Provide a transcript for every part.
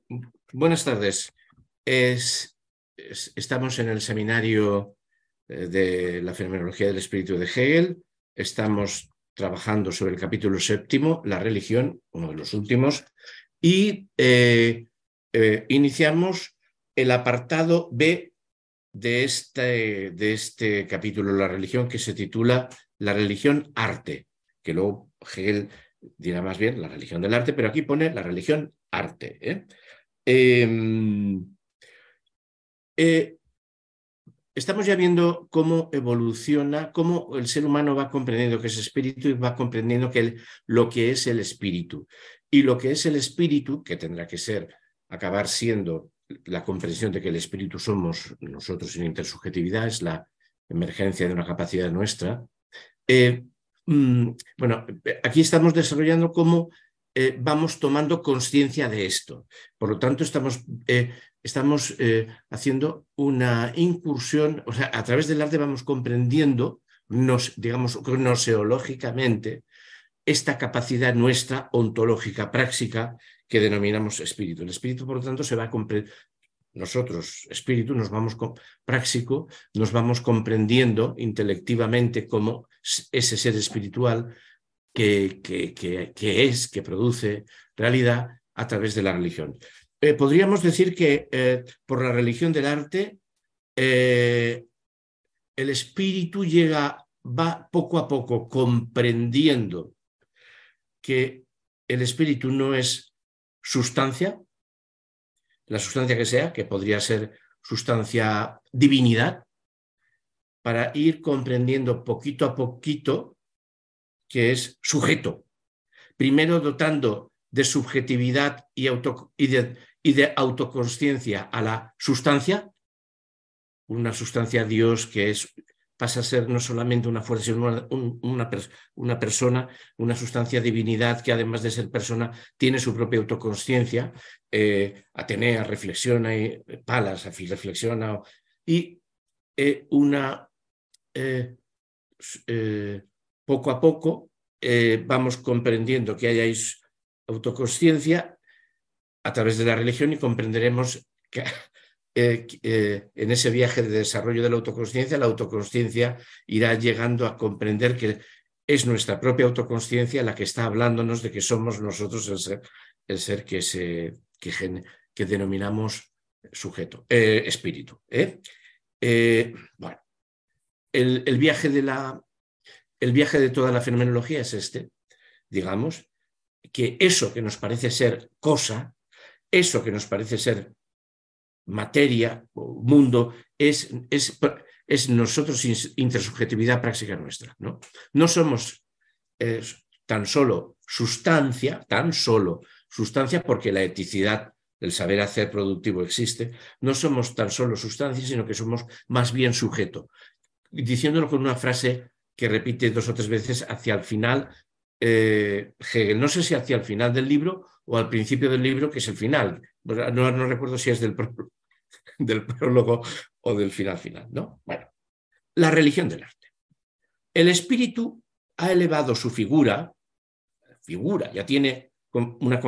Buenas tardes. Estamos en el seminario de la fenomenología del espíritu de Hegel. Estamos trabajando sobre el capítulo séptimo, la religión, uno de los últimos, y iniciamos el apartado B de este capítulo, la religión, que se titula La religión arte, que luego Hegel dirá más bien la religión del arte, pero aquí pone la religión arte. Eh, eh, Estamos ya viendo cómo evoluciona, cómo el ser humano va comprendiendo que es espíritu y va comprendiendo lo que es el espíritu. Y lo que es el espíritu, que tendrá que ser, acabar siendo la comprensión de que el espíritu somos nosotros sin intersubjetividad, es la emergencia de una capacidad nuestra. Eh, bueno, aquí estamos desarrollando cómo vamos tomando conciencia de esto. Por lo tanto, estamos haciendo una incursión, o sea, a través del arte vamos comprendiendo, digamos, gnoseológicamente, esta capacidad nuestra ontológica, práctica, que denominamos espíritu. El espíritu, por lo tanto, se va a comprender. Nosotros, espíritu, práctico, nos vamos comprendiendo intelectivamente como ese ser espiritual que produce realidad a través de la religión. Podríamos decir que por la religión del arte, el espíritu va poco a poco comprendiendo que el espíritu no es sustancia, la sustancia que sea, que podría ser sustancia divinidad, para ir comprendiendo poquito a poquito que es sujeto. Primero dotando de subjetividad y de autoconsciencia a la sustancia, una sustancia Dios que pasa a ser no solamente una fuerza, sino una persona, una sustancia divinidad que además de ser persona tiene su propia autoconsciencia. Atenea reflexiona, y Palas reflexiona, y una poco a poco vamos comprendiendo que hay autoconsciencia a través de la religión y comprenderemos que en ese viaje de desarrollo de la autoconsciencia irá llegando a comprender que es nuestra propia autoconsciencia la que está hablándonos de que somos nosotros el ser que denominamos sujeto, espíritu. Bueno, el viaje el viaje de toda la fenomenología es digamos, que eso que nos parece ser cosa, eso que nos parece ser materia o mundo, es nosotros intersubjetividad práctica nuestra. No somos tan solo sustancia, porque la eticidad del saber hacer productivo existe, no somos tan solo sustancia, sino que somos más bien sujeto. Diciéndolo con una frase que repite 2 o 3 veces hacia el final, Hegel, no sé si hacia el final del libro o al principio del libro, que es el final. No recuerdo si es del prólogo o del final, ¿no? Bueno, la religión del arte. El espíritu ha elevado su figura, ya tiene una...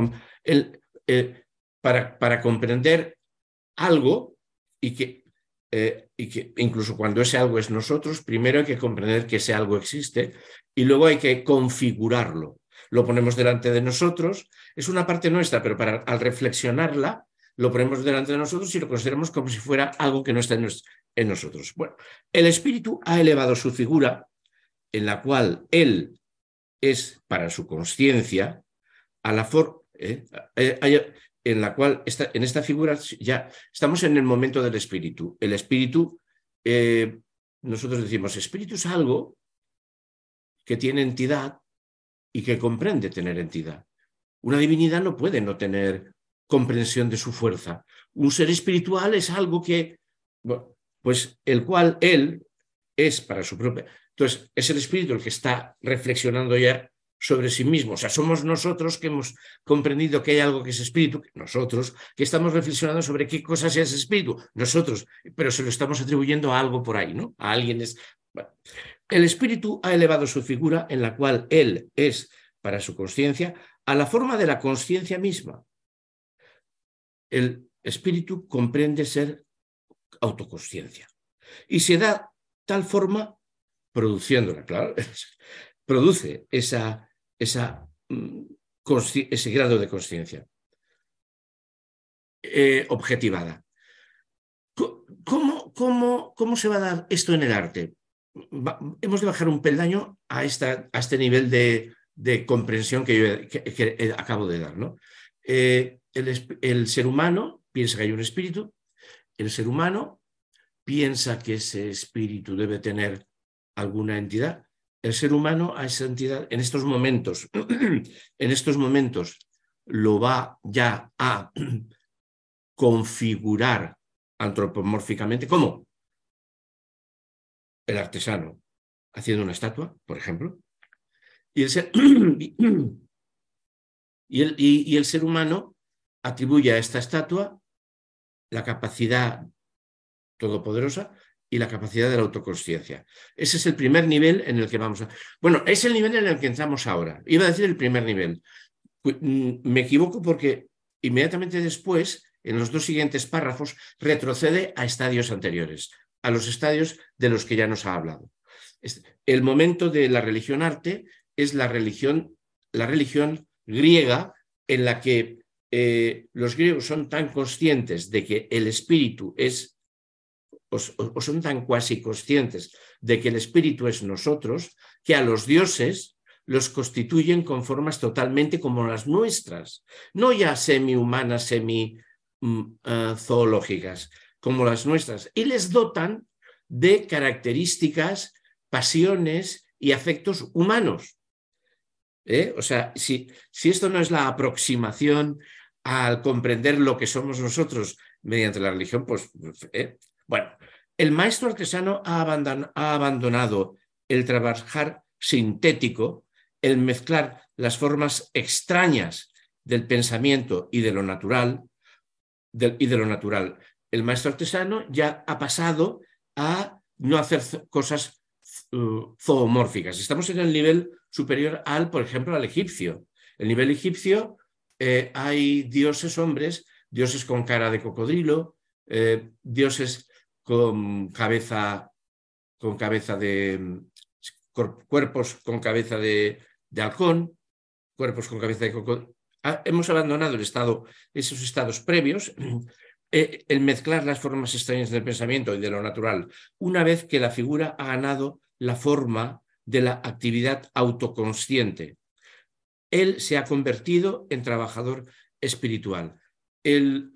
para comprender algo y que incluso cuando ese algo es nosotros, primero hay que comprender que ese algo existe y luego hay que configurarlo. Lo ponemos delante de nosotros, es una parte nuestra, pero al reflexionarla, lo ponemos delante de nosotros y lo consideramos como si fuera algo que no está en nosotros. Bueno, el espíritu ha elevado su figura en la cual él es para su consciencia a la forma... en la cual en esta figura ya estamos en el momento del espíritu. El espíritu, nosotros decimos, espíritu es algo que tiene entidad y que comprende tener entidad. Una divinidad no puede no tener comprensión de su fuerza. Un ser espiritual es algo que, bueno, pues el cual él es para su propia... Entonces, es el espíritu el que está reflexionando ya sobre sí mismo. O sea, somos nosotros que hemos comprendido que hay algo que es espíritu, nosotros, que estamos reflexionando sobre qué cosa es ese espíritu, nosotros, pero se lo estamos atribuyendo a algo por ahí, ¿no? A alguien es... Bueno, el espíritu ha elevado su figura en la cual él es para su consciencia a la forma de la consciencia misma. El espíritu comprende ser autoconsciencia y se da tal forma produciéndola, claro, produce ese grado de consciencia objetivada. ¿Cómo se va a dar esto en el arte? Hemos de bajar un peldaño a este nivel de comprensión que acabo de dar, ¿no? El ser humano piensa que hay un espíritu, el ser humano piensa que ese espíritu debe tener alguna entidad. El ser humano a esa entidad en estos momentos lo va ya a configurar antropomórficamente. ¿Cómo? El artesano haciendo una estatua, por ejemplo, y el ser humano atribuye a esta estatua la capacidad todopoderosa y la capacidad de la autoconsciencia. Ese es el primer nivel en el que vamos a... Bueno, es el nivel en el que entramos ahora. Iba a decir el primer nivel. Me equivoco porque inmediatamente después, en los dos siguientes párrafos, retrocede a estadios anteriores, a los estadios de los que ya nos ha hablado. El momento de la religión arte es la religión griega en la que los griegos son tan conscientes de que el espíritu es, o son tan cuasi conscientes de que el espíritu es nosotros, que a los dioses los constituyen con formas totalmente como las nuestras, no ya semi-humanas, semi-zoológicas, como las nuestras, y les dotan de características, pasiones y afectos humanos. O sea, si esto no es la aproximación al comprender lo que somos nosotros mediante la religión, pues, bueno, el maestro artesano ha abandonado el trabajar sintético, el mezclar las formas extrañas del pensamiento y de lo natural, El maestro artesano ya ha pasado a no hacer cosas zoomórficas. Estamos en el nivel superior por ejemplo, al egipcio. El nivel egipcio, hay dioses hombres, dioses con cara de cocodrilo, dioses con cabeza de cuerpos con cabeza de halcón, cuerpos con cabeza de cocodrilo. Hemos abandonado esos estados previos, el mezclar las formas extrañas del pensamiento y de lo natural, una vez que la figura ha ganado la forma de la actividad autoconsciente. Él se ha convertido en trabajador espiritual. El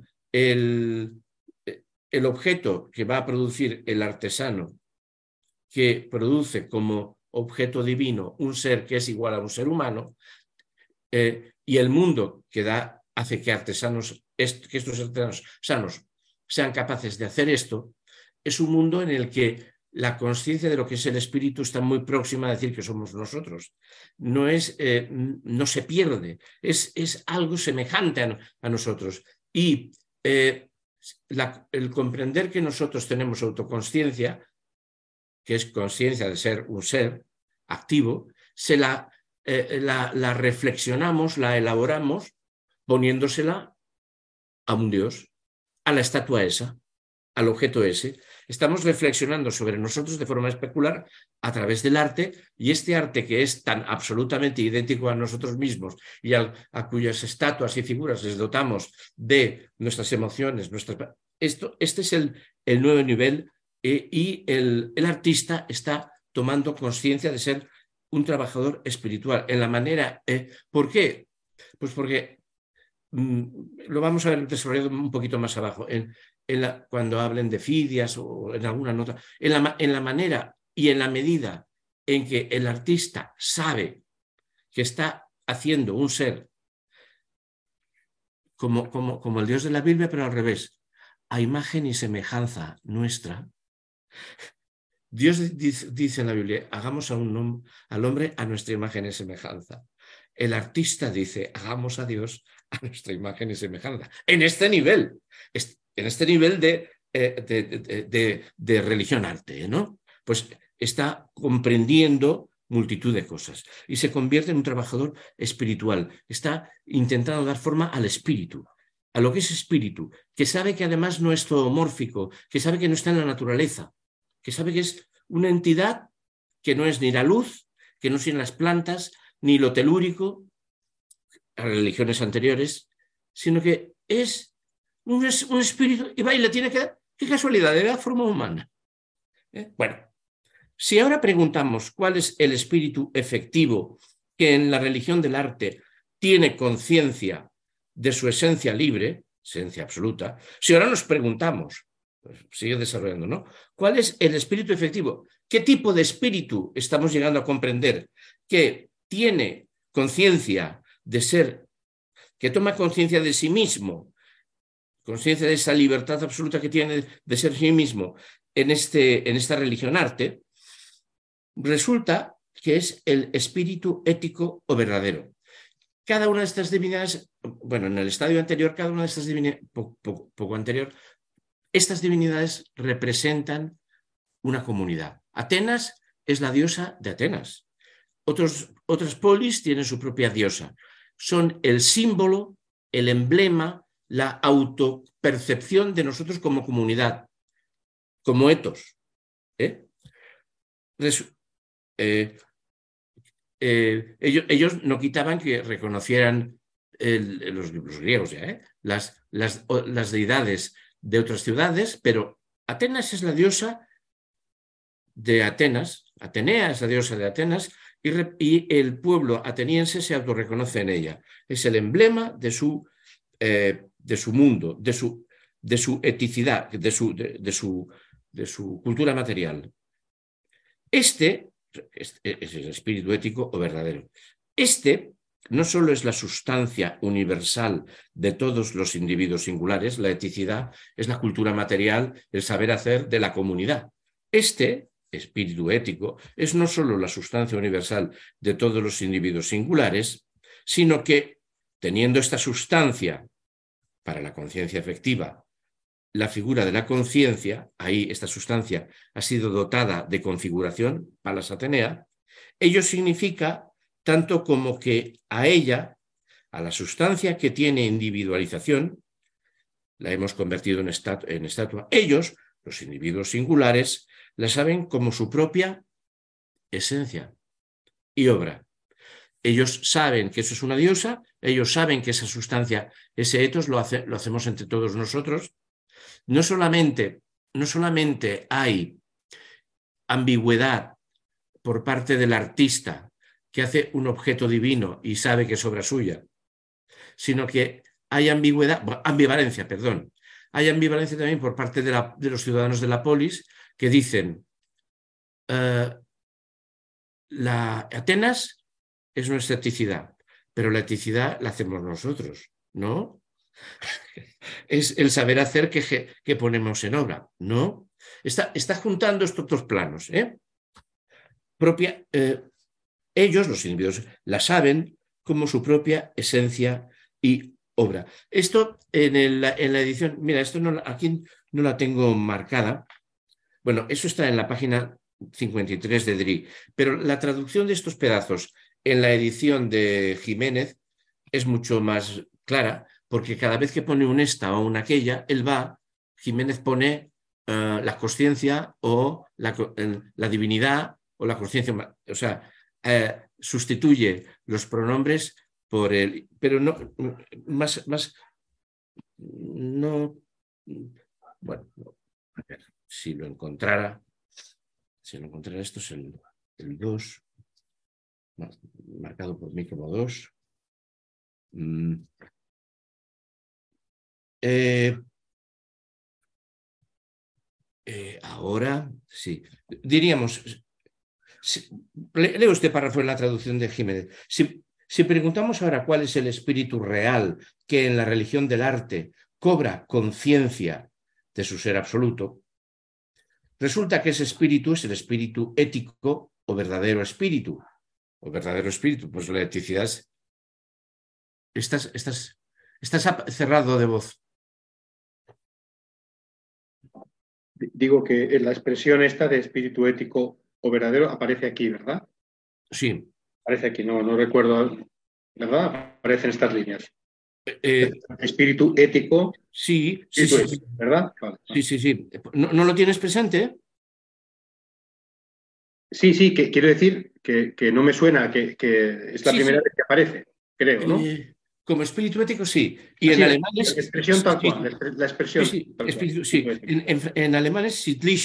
objeto que va a producir el artesano, que produce como objeto divino un ser que es igual a un ser humano, y el mundo que hace que estos artesanos sanos sean capaces de hacer esto, es un mundo en el que la conciencia de lo que es el espíritu está muy próxima a decir que somos nosotros. No se pierde, es algo semejante a nosotros. Y el comprender que nosotros tenemos autoconsciencia, que es conciencia de ser un ser activo, la reflexionamos, la elaboramos, poniéndosela a un Dios, a la estatua esa, al objeto ese. Estamos reflexionando sobre nosotros de forma especular a través del arte, y este arte que es tan absolutamente idéntico a nosotros mismos y a cuyas estatuas y figuras les dotamos de nuestras emociones, este es el nuevo nivel, y el artista está tomando conciencia de ser un trabajador espiritual en la manera. ¿Por qué? Pues porque lo vamos a ver desarrollado un poquito más abajo, cuando hablen de Fidias o en alguna nota, en la manera y en la medida en que el artista sabe que está haciendo un ser como el Dios de la Biblia, pero al revés, a imagen y semejanza nuestra. Dios dice en la Biblia, hagamos al hombre a nuestra imagen y semejanza. El artista dice, hagamos a Dios a nuestra imagen y semejanza. En este nivel de religión arte, ¿no? Pues está comprendiendo multitud de cosas y se convierte en un trabajador espiritual. Está intentando dar forma al espíritu. a lo que es espíritu, que sabe que además no es zoomórfico, que sabe que no está en la naturaleza, que sabe que es una entidad que no es ni la luz, que no es ni las plantas, ni lo telúrico, a las religiones anteriores, sino que es un espíritu y va y le tiene que dar, qué casualidad, de la forma humana. Bueno, si ahora preguntamos cuál es el espíritu efectivo que en la religión del arte tiene conciencia de su esencia libre, esencia absoluta, si ahora nos preguntamos, pues sigue desarrollando, ¿no? ¿Cuál es el espíritu efectivo? ¿Qué tipo de espíritu estamos llegando a comprender que tiene conciencia de ser, que toma conciencia de sí mismo, conciencia de esa libertad absoluta que tiene de ser sí mismo en esta religión arte? Resulta que es el espíritu ético o verdadero. Cada una de estas divinidades, bueno, en el estadio anterior, cada una de estas divinidades, poco anterior, estas divinidades representan una comunidad. Atenas es la diosa de Atenas. Otras polis tienen su propia diosa. Son el símbolo, el emblema, la autopercepción de nosotros como comunidad, como etos. Ellos no quitaban que reconocieran los griegos ya, las deidades de otras ciudades, pero Atenas es la diosa de Atenas, Atenea es la diosa de Atenas, y el pueblo ateniense se autorreconoce en ella. Es el emblema de su mundo, de su eticidad, de su cultura material. Este es el espíritu ético o verdadero. Este no solo es la sustancia universal de todos los individuos singulares, la eticidad es la cultura material, el saber hacer de la comunidad. Este espíritu ético es no solo la sustancia universal de todos los individuos singulares, sino que, teniendo esta sustancia para la conciencia efectiva, la figura de la conciencia, ahí esta sustancia ha sido dotada de configuración, palas Atenea, ello significa tanto como que a ella, a la sustancia que tiene individualización, la hemos convertido en estatua. Ellos, los individuos singulares, la saben como su propia esencia y obra. Ellos saben que eso es una diosa, ellos saben que esa sustancia, ese etos, lo hacemos entre todos nosotros. No solamente hay ambigüedad por parte del artista que hace un objeto divino y sabe que es obra suya, sino que hay ambivalencia también por parte de los ciudadanos de la polis que dicen Atenas es nuestra eticidad, pero la eticidad la hacemos nosotros, ¿no? Es el saber hacer que ponemos en obra, ¿no? Está juntando estos dos planos, ellos, los individuos, la saben como su propia esencia y obra. Esto en la edición, mira, esto aquí no la tengo marcada. Bueno, eso está en la página 53 de Dri, pero la traducción de estos pedazos en la edición de Jiménez es mucho más clara, porque cada vez que pone un esta o una aquella, Jiménez pone la consciencia o la divinidad o la consciencia, o sea, sustituye los pronombres por el, pero no, más, no, bueno, a ver, si lo encontrara, esto es el 2, marcado por mí como 2. Ahora, sí, diríamos, leo este párrafo en la traducción de Jiménez. Si preguntamos ahora cuál es el espíritu real que en la religión del arte cobra conciencia de su ser absoluto, resulta que ese espíritu es el espíritu ético o verdadero espíritu. Pues la eticidad es... Estás cerrado de voz. Digo que la expresión esta de espíritu ético o verdadero aparece aquí, ¿verdad? Sí. Aparece aquí, no recuerdo, ¿verdad? Aparecen estas líneas. Espíritu ético, Sí, sí, espíritu sí, ético, ¿verdad? Vale, sí, vale. sí, sí. ¿No lo tienes presente? Sí, sí, que quiero decir que no me suena, que es la Sí, primera sí. vez que aparece, creo, ¿no? Como espíritu ético, sí. Y en Así, alemán la es, expresión tal sí, cual, sí, la sí, expresión sí, tal cual, espíritu, espíritu sí. ético. En alemán es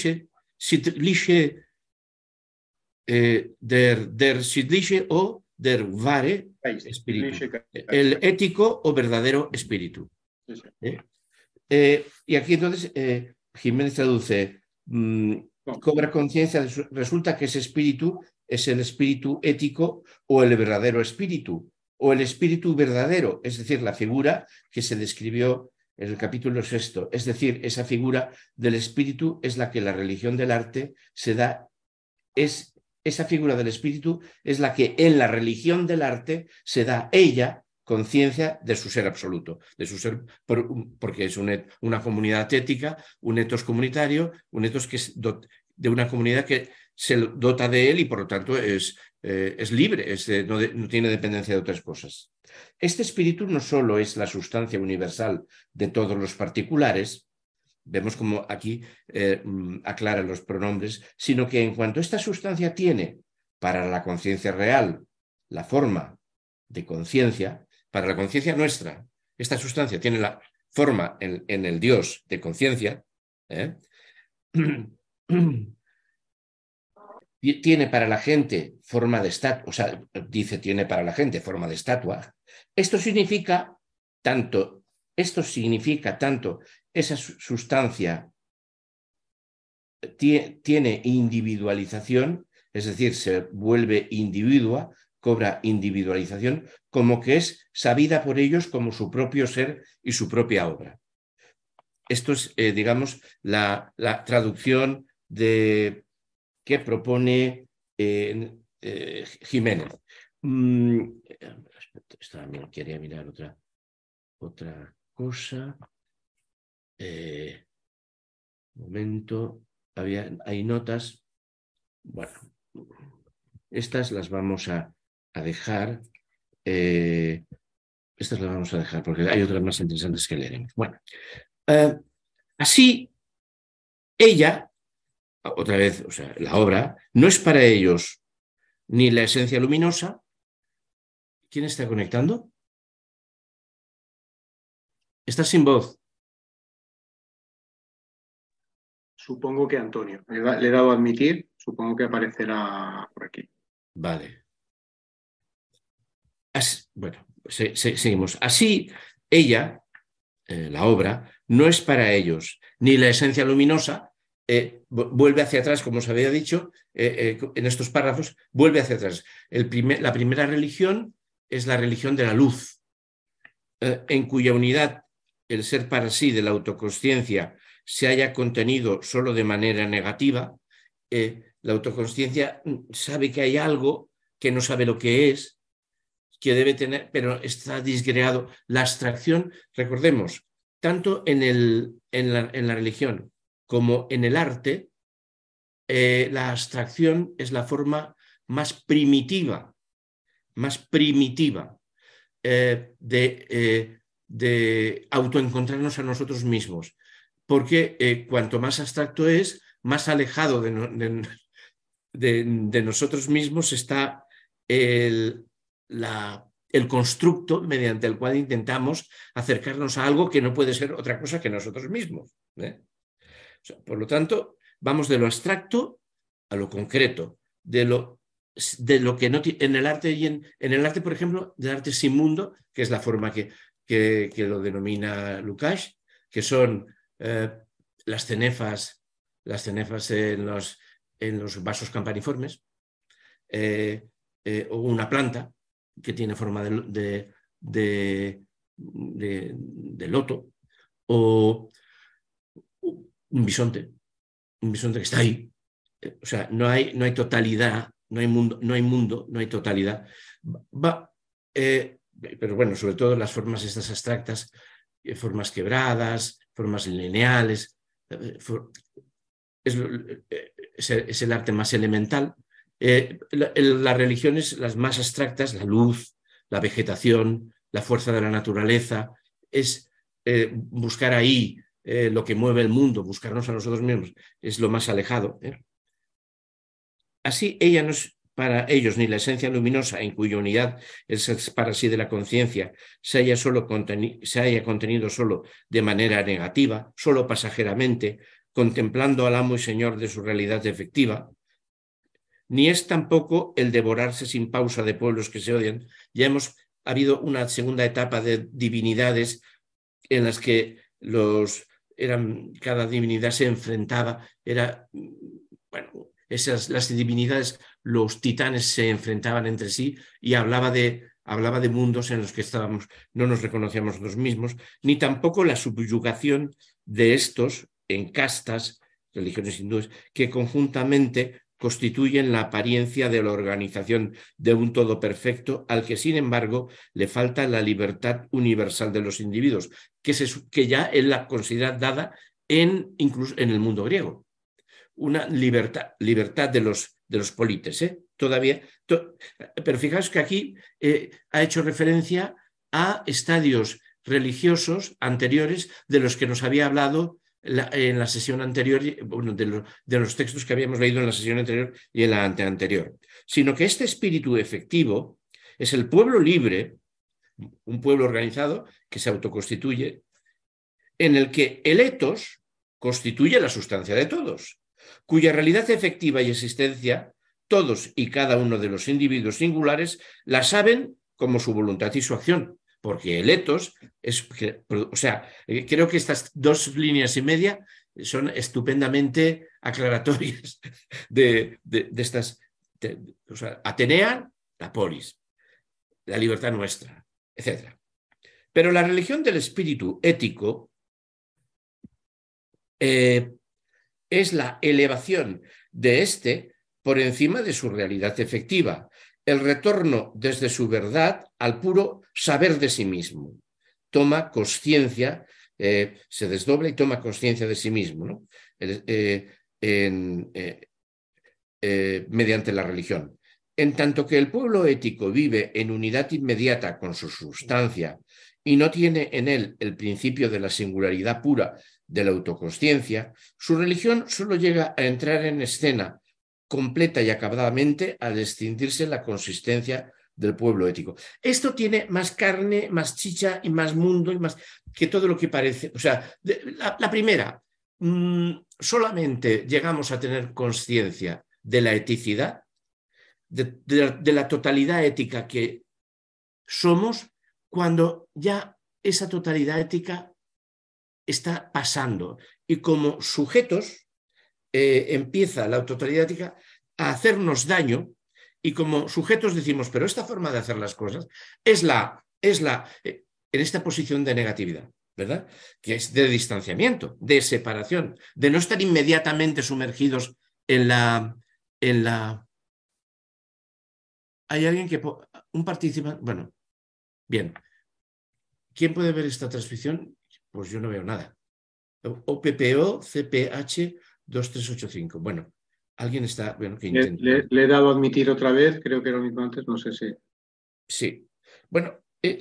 der sittliche o der wahre Geist, espíritu. Siedliche Geist. El ético o verdadero espíritu. Sí, sí. ¿Eh? Y aquí entonces Jiménez traduce, No, cobra conciencia, resulta que ese espíritu es el espíritu ético o el verdadero espíritu, o el espíritu verdadero, es decir, la figura que se describió en el capítulo sexto. Es decir, esa figura del espíritu es la que la religión del arte se da, esa figura del espíritu es la que en la religión del arte se da ella conciencia de su ser absoluto, de su ser, porque es una comunidad ética, un etos comunitario, un etos que es de una comunidad que se dota de él y por lo tanto es libre, no tiene dependencia de otras cosas. Este espíritu no solo es la sustancia universal de todos los particulares, vemos como aquí aclara los pronombres, sino que en cuanto esta sustancia tiene para la conciencia real la forma de conciencia, para la conciencia nuestra, esta sustancia tiene la forma en el Dios de conciencia, ¿eh? Tiene para la gente forma de estatua, o sea, dice tiene para la gente forma de estatua. Esto significa esto significa tanto esa sustancia tiene individualización, es decir, se vuelve individua, cobra individualización, como que es sabida por ellos como su propio ser y su propia obra. Esto es, digamos, la traducción que propone Jiménez. También quería mirar otra cosa. Momento, hay notas. Bueno, estas las vamos a dejar. Estas las vamos a dejar porque hay otras más interesantes que leeremos. Bueno, así ella, otra vez, o sea, la obra, no es para ellos ni la esencia luminosa. ¿Quién está conectando? Estás sin voz. supongo que Antonio. Le he dado a admitir, supongo que aparecerá por aquí. Vale. Bueno, seguimos. Así, ella, la obra, no es para ellos ni la esencia luminosa, vuelve hacia atrás, como os había dicho en estos párrafos, vuelve hacia atrás. La primera religión es la religión de la luz, en cuya unidad el ser para sí de la autoconsciencia se haya contenido solo de manera negativa. La autoconsciencia sabe que hay algo que no sabe lo que es, que debe tener, pero está disgregado. La abstracción, recordemos, tanto en la religión como en el arte, la abstracción es la forma más primitiva de autoencontrarnos a nosotros mismos, porque cuanto más abstracto es, más alejado de nosotros mismos está el constructo mediante el cual intentamos acercarnos a algo que no puede ser otra cosa que nosotros mismos. O sea, por lo tanto, vamos de lo abstracto a lo concreto, de lo que no en el arte en el arte, por ejemplo, del arte sin mundo, que es la forma que lo denomina Lukács, que son las cenefas en los vasos campaniformes, o una planta que tiene forma de loto, o un bisonte que está ahí. O sea, no hay totalidad, no hay totalidad. Pero bueno, sobre todo las formas estas abstractas, formas quebradas, formas lineales, es el arte más elemental. Las religiones, las más abstractas, la luz, la vegetación, la fuerza de la naturaleza, es buscar ahí lo que mueve el mundo, buscarnos a nosotros mismos, es lo más alejado. Así, ella no es para ellos ni la esencia luminosa en cuya unidad es para sí de la conciencia se haya contenido solo de manera negativa, solo pasajeramente, contemplando al amo y señor de su realidad efectiva, ni es tampoco el devorarse sin pausa de pueblos que se odian. Ya ha habido una segunda etapa de divinidades en las que cada divinidad se enfrentaba, bueno, las divinidades, los titanes se enfrentaban entre sí y hablaba de mundos en los que no nos reconocíamos nosotros mismos, ni tampoco la subyugación de estos en castas, religiones hindúes, que conjuntamente constituyen la apariencia de la organización de un todo perfecto al que, sin embargo, le falta la libertad universal de los individuos, que ya él la considera dada incluso en el mundo griego. Una libertad de los polites, todavía. Pero fijaos que aquí ha hecho referencia a estadios religiosos anteriores de los que nos había hablado en la sesión anterior, bueno, de los textos que habíamos leído en la sesión anterior y en la anteanterior, sino que este espíritu efectivo es el pueblo libre, un pueblo organizado que se autoconstituye, en el que el etos constituye la sustancia de todos, cuya realidad efectiva y existencia todos y cada uno de los individuos singulares la saben como su voluntad y su acción, porque el etos es, o sea, creo que estas 2 líneas y media son estupendamente aclaratorias de estas, o sea, Atenea, la polis, la libertad nuestra, etc. Pero la religión del espíritu ético es la elevación de éste por encima de su realidad efectiva, el retorno desde su verdad al puro saber de sí mismo. Toma conciencia, se desdobla y toma conciencia de sí mismo, ¿no? Mediante la religión. En tanto que el pueblo ético vive en unidad inmediata con su sustancia y no tiene en él el principio de la singularidad pura de la autoconsciencia, su religión solo llega a entrar en escena completa y acabadamente al extinguirse la consistencia del pueblo ético. Esto tiene más carne, más chicha y más mundo y más que todo lo que parece. O sea, la primera, solamente llegamos a tener conciencia de la eticidad, de la totalidad ética que somos, cuando ya esa totalidad ética está pasando y como sujetos empieza la totalidad ética a hacernos daño y como sujetos decimos, pero esta forma de hacer las cosas es en esta posición de negatividad, ¿verdad? Que es de distanciamiento, de separación, de no estar inmediatamente sumergidos en la... ¿Hay alguien un participante? Bueno, bien. ¿Quién puede ver esta transmisión? Pues yo no veo nada. OPPO CPH 2385. Bueno, alguien está, bueno, que intenta. Le he dado a admitir otra vez, creo que era lo mismo antes, no sé si. Sí. Bueno,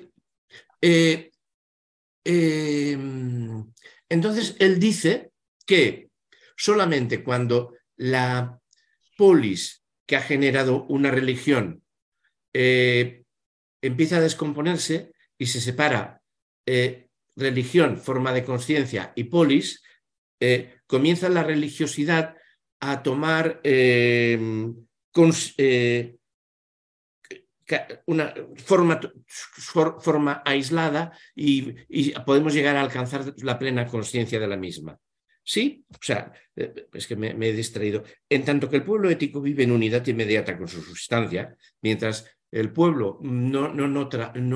entonces él dice que solamente cuando la polis que ha generado una religión empieza a descomponerse y se separa religión, forma de conciencia y polis, comienza la religiosidad a tomar una forma aislada y podemos llegar a alcanzar la plena conciencia de la misma. ¿Sí? O sea, es que me he distraído. En tanto que el pueblo ético vive en unidad inmediata con su sustancia, mientras el pueblo no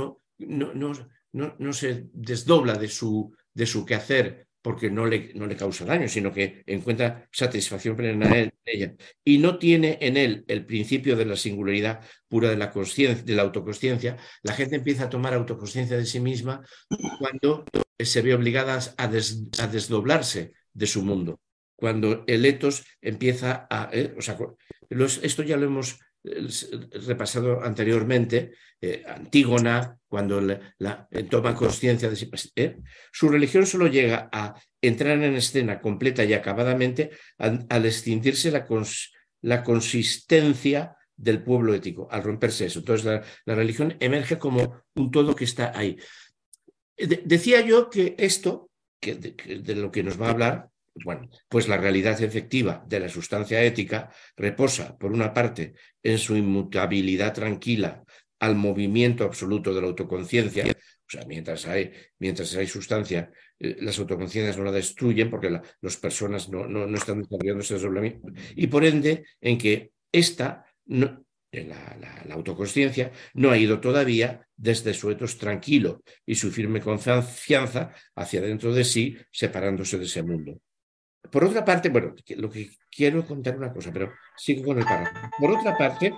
se desdobla de su quehacer porque no le causa daño, sino que encuentra satisfacción plena en ella. Y no tiene en él el principio de la singularidad pura de la conciencia, de la autoconsciencia. La gente empieza a tomar autoconsciencia de sí misma cuando se ve obligada a desdoblarse de su mundo. Cuando el etos empieza a... o sea, esto ya lo hemos repasado anteriormente, Antígona, cuando toma conciencia de sí, su religión solo llega a entrar en escena completa y acabadamente al extinguirse la consistencia del pueblo ético, al romperse eso. Entonces la religión emerge como un todo que está ahí. Decía yo que esto, de lo que nos va a hablar, bueno, pues la realidad efectiva de la sustancia ética reposa, por una parte, en su inmutabilidad tranquila al movimiento absoluto de la autoconciencia. O sea, mientras hay sustancia, las autoconciencias no la destruyen porque las personas no están desarrollando ese desdoblamiento. Y por ende, en que esta, la autoconsciencia, no ha ido todavía desde su etos tranquilo y su firme confianza hacia dentro de sí, separándose de ese mundo. Por otra parte, bueno, lo que quiero contar una cosa, pero sigo con el párrafo. Por otra parte,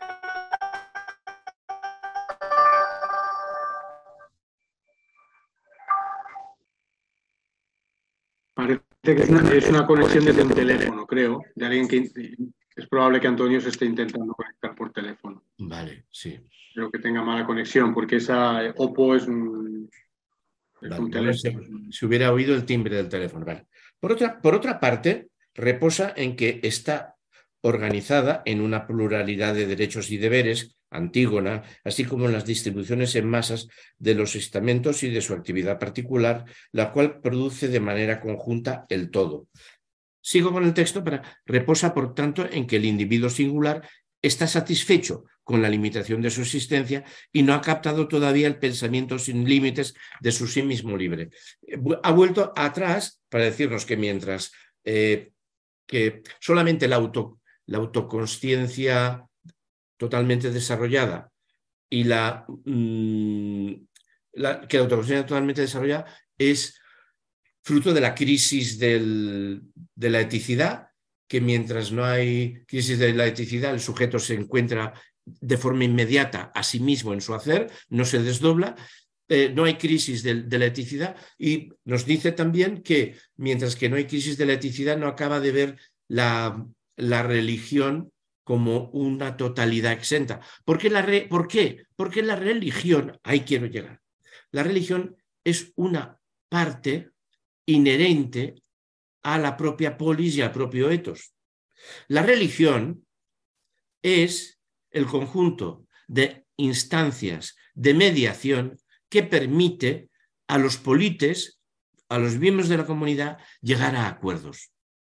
Parece que es una conexión desde un teléfono, creo, de alguien que es probable que Antonio se esté intentando conectar por teléfono. Vale, sí. Pero que tenga mala conexión, porque esa Oppo es un Vale, teléfono. si hubiera oído el timbre del teléfono. Vale. Por otra parte, reposa en que está organizada en una pluralidad de derechos y deberes, Antígona, así como en las distribuciones en masas de los estamentos y de su actividad particular, la cual produce de manera conjunta el todo. Sigo con el texto, reposa, por tanto, en que el individuo singular está satisfecho con la limitación de su existencia y no ha captado todavía el pensamiento sin límites de su sí mismo libre. Ha vuelto atrás para decirnos que mientras que solamente la autoconsciencia totalmente desarrollada y que la autoconsciencia totalmente desarrollada es fruto de la crisis de la eticidad, que mientras no hay crisis de la eticidad, el sujeto se encuentra de forma inmediata a sí mismo en su hacer, no se desdobla, no hay crisis de la eticidad, y nos dice también que mientras que no hay crisis de la eticidad, no acaba de ver la religión como una totalidad exenta. ¿Por qué? Porque la religión, ahí quiero llegar, la religión es una parte inherente a la propia polis y al propio etos. La religión es el conjunto de instancias de mediación que permite a los polites, a los miembros de la comunidad, llegar a acuerdos.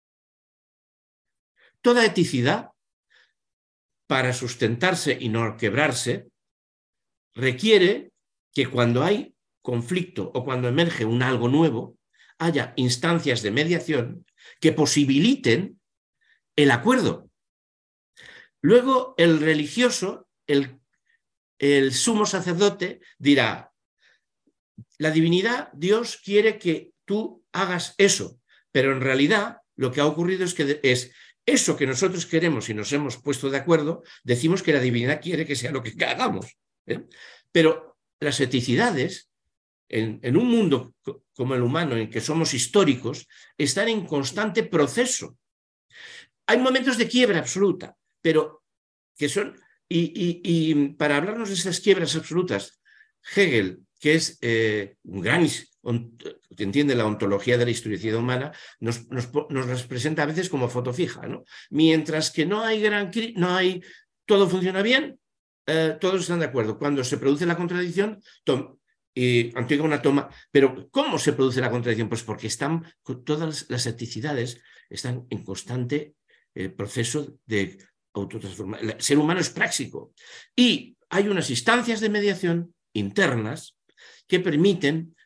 Toda eticidad, para sustentarse y no quebrarse, requiere que cuando hay conflicto o cuando emerge un algo nuevo, haya instancias de mediación que posibiliten el acuerdo. Luego el religioso, el sumo sacerdote, dirá: la divinidad, Dios quiere que tú hagas eso, pero en realidad lo que ha ocurrido es que es eso que nosotros queremos y nos hemos puesto de acuerdo, decimos que la divinidad quiere que sea lo que hagamos. Pero las eticidades, en un mundo como el humano, en que somos históricos, están en constante proceso. Hay momentos de quiebra absoluta, pero que son... Y para hablarnos de esas quiebras absolutas, Hegel, que es un gran que entiende la ontología de la historicidad humana, nos las presenta a veces como foto fija, ¿no? Mientras que no hay todo funciona bien, todos están de acuerdo. Cuando se produce la contradicción, Antígona toma. Pero ¿cómo se produce la contradicción? Pues porque todas las eticidades están en constante proceso de autotransformación. El ser humano es práctico y hay unas instancias de mediación internas que permiten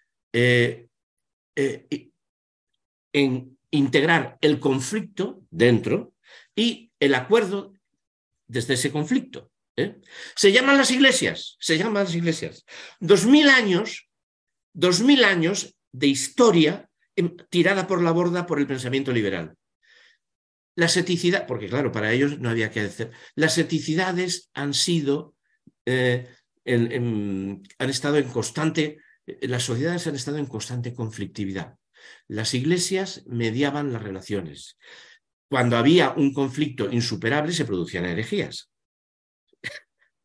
integrar el conflicto dentro y el acuerdo desde ese conflicto. Se llaman las iglesias. 2000 años de historia tirada por la borda por el pensamiento liberal. Las eticidades, porque claro, para ellos no había que hacer. Las eticidades han sido, han estado en constante, las sociedades han estado en constante conflictividad. Las iglesias mediaban las relaciones. Cuando había un conflicto insuperable se producían herejías.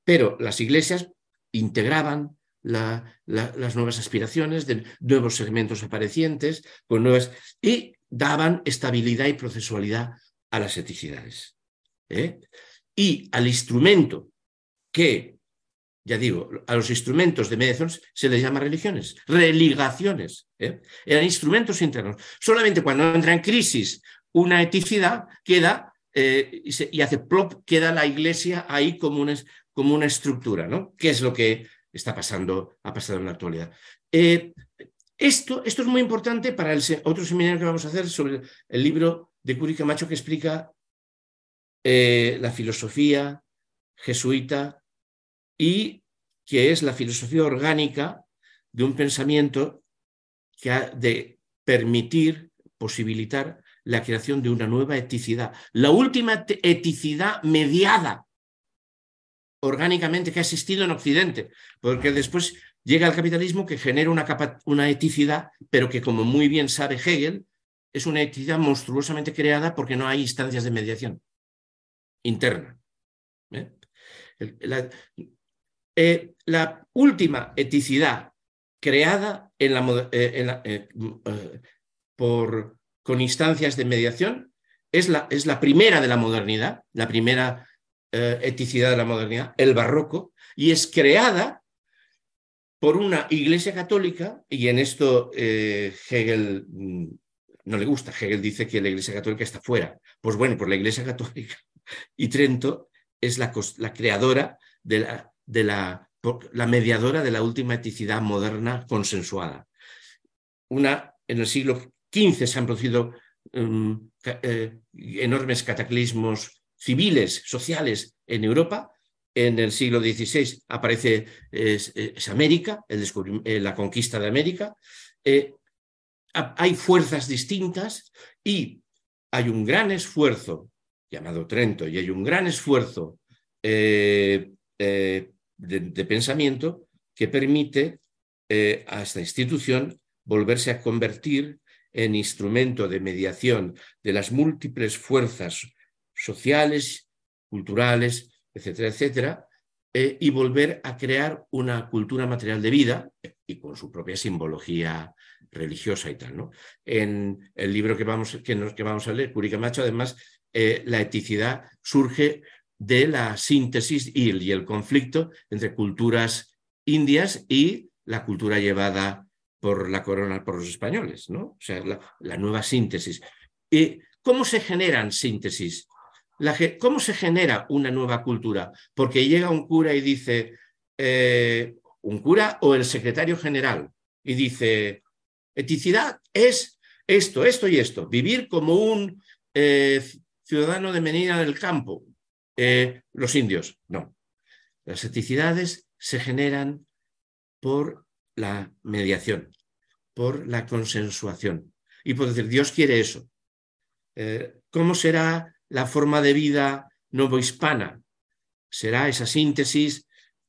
pero las iglesias integraban las nuevas aspiraciones de nuevos segmentos aparecientes con nuevas, y daban estabilidad y procesualidad a las eticidades. Y al instrumento que, ya digo, a los instrumentos de mediación se les llama religiones, religaciones. Eran instrumentos internos. Solamente cuando entra en crisis una eticidad queda y hace plop, queda la iglesia ahí como una estructura, ¿no? ¿Qué es lo que ha pasado en la actualidad? Esto es muy importante para otro seminario que vamos a hacer sobre el libro de Curi Camacho que explica la filosofía jesuita y que es la filosofía orgánica de un pensamiento que ha de permitir, posibilitar la creación de una nueva eticidad. La última eticidad mediada orgánicamente que ha existido en Occidente, porque después llega el capitalismo que genera una eticidad, pero que, como muy bien sabe Hegel, es una eticidad monstruosamente creada porque no hay instancias de mediación interna. La última eticidad creada con instancias de mediación es la primera de la modernidad, la primera eticidad de la modernidad, el barroco, y es creada por una iglesia católica, y en esto Hegel no le gusta. Hegel dice que la iglesia católica está fuera. Pues bueno, pues la iglesia católica y Trento es la creadora la mediadora de la última eticidad moderna consensuada. En el siglo XV se han producido enormes cataclismos civiles, sociales en Europa. En el siglo XVI aparece América, la conquista de América. Hay fuerzas distintas y hay un gran esfuerzo llamado Trento, y hay un gran esfuerzo de pensamiento que permite a esta institución volverse a convertir en instrumento de mediación de las múltiples fuerzas sociales, culturales, etcétera, etcétera, y volver a crear una cultura material de vida y con su propia simbología religiosa y tal, ¿no? En el libro que vamos a leer, Curi Camacho, además, la eticidad surge de la síntesis y el conflicto entre culturas indias y la cultura llevada por la corona, por los españoles, ¿no? O sea, la nueva síntesis. ¿Cómo se generan síntesis? ¿Cómo se genera una nueva cultura? Porque llega un cura y dice, un cura o el secretario general, y dice, eticidad es esto, esto y esto, vivir como un ciudadano de Medina del Campo, los indios. No, las eticidades se generan por la mediación, por la consensuación. Y por decir, Dios quiere eso. ¿Cómo será la forma de vida novohispana? Será esa síntesis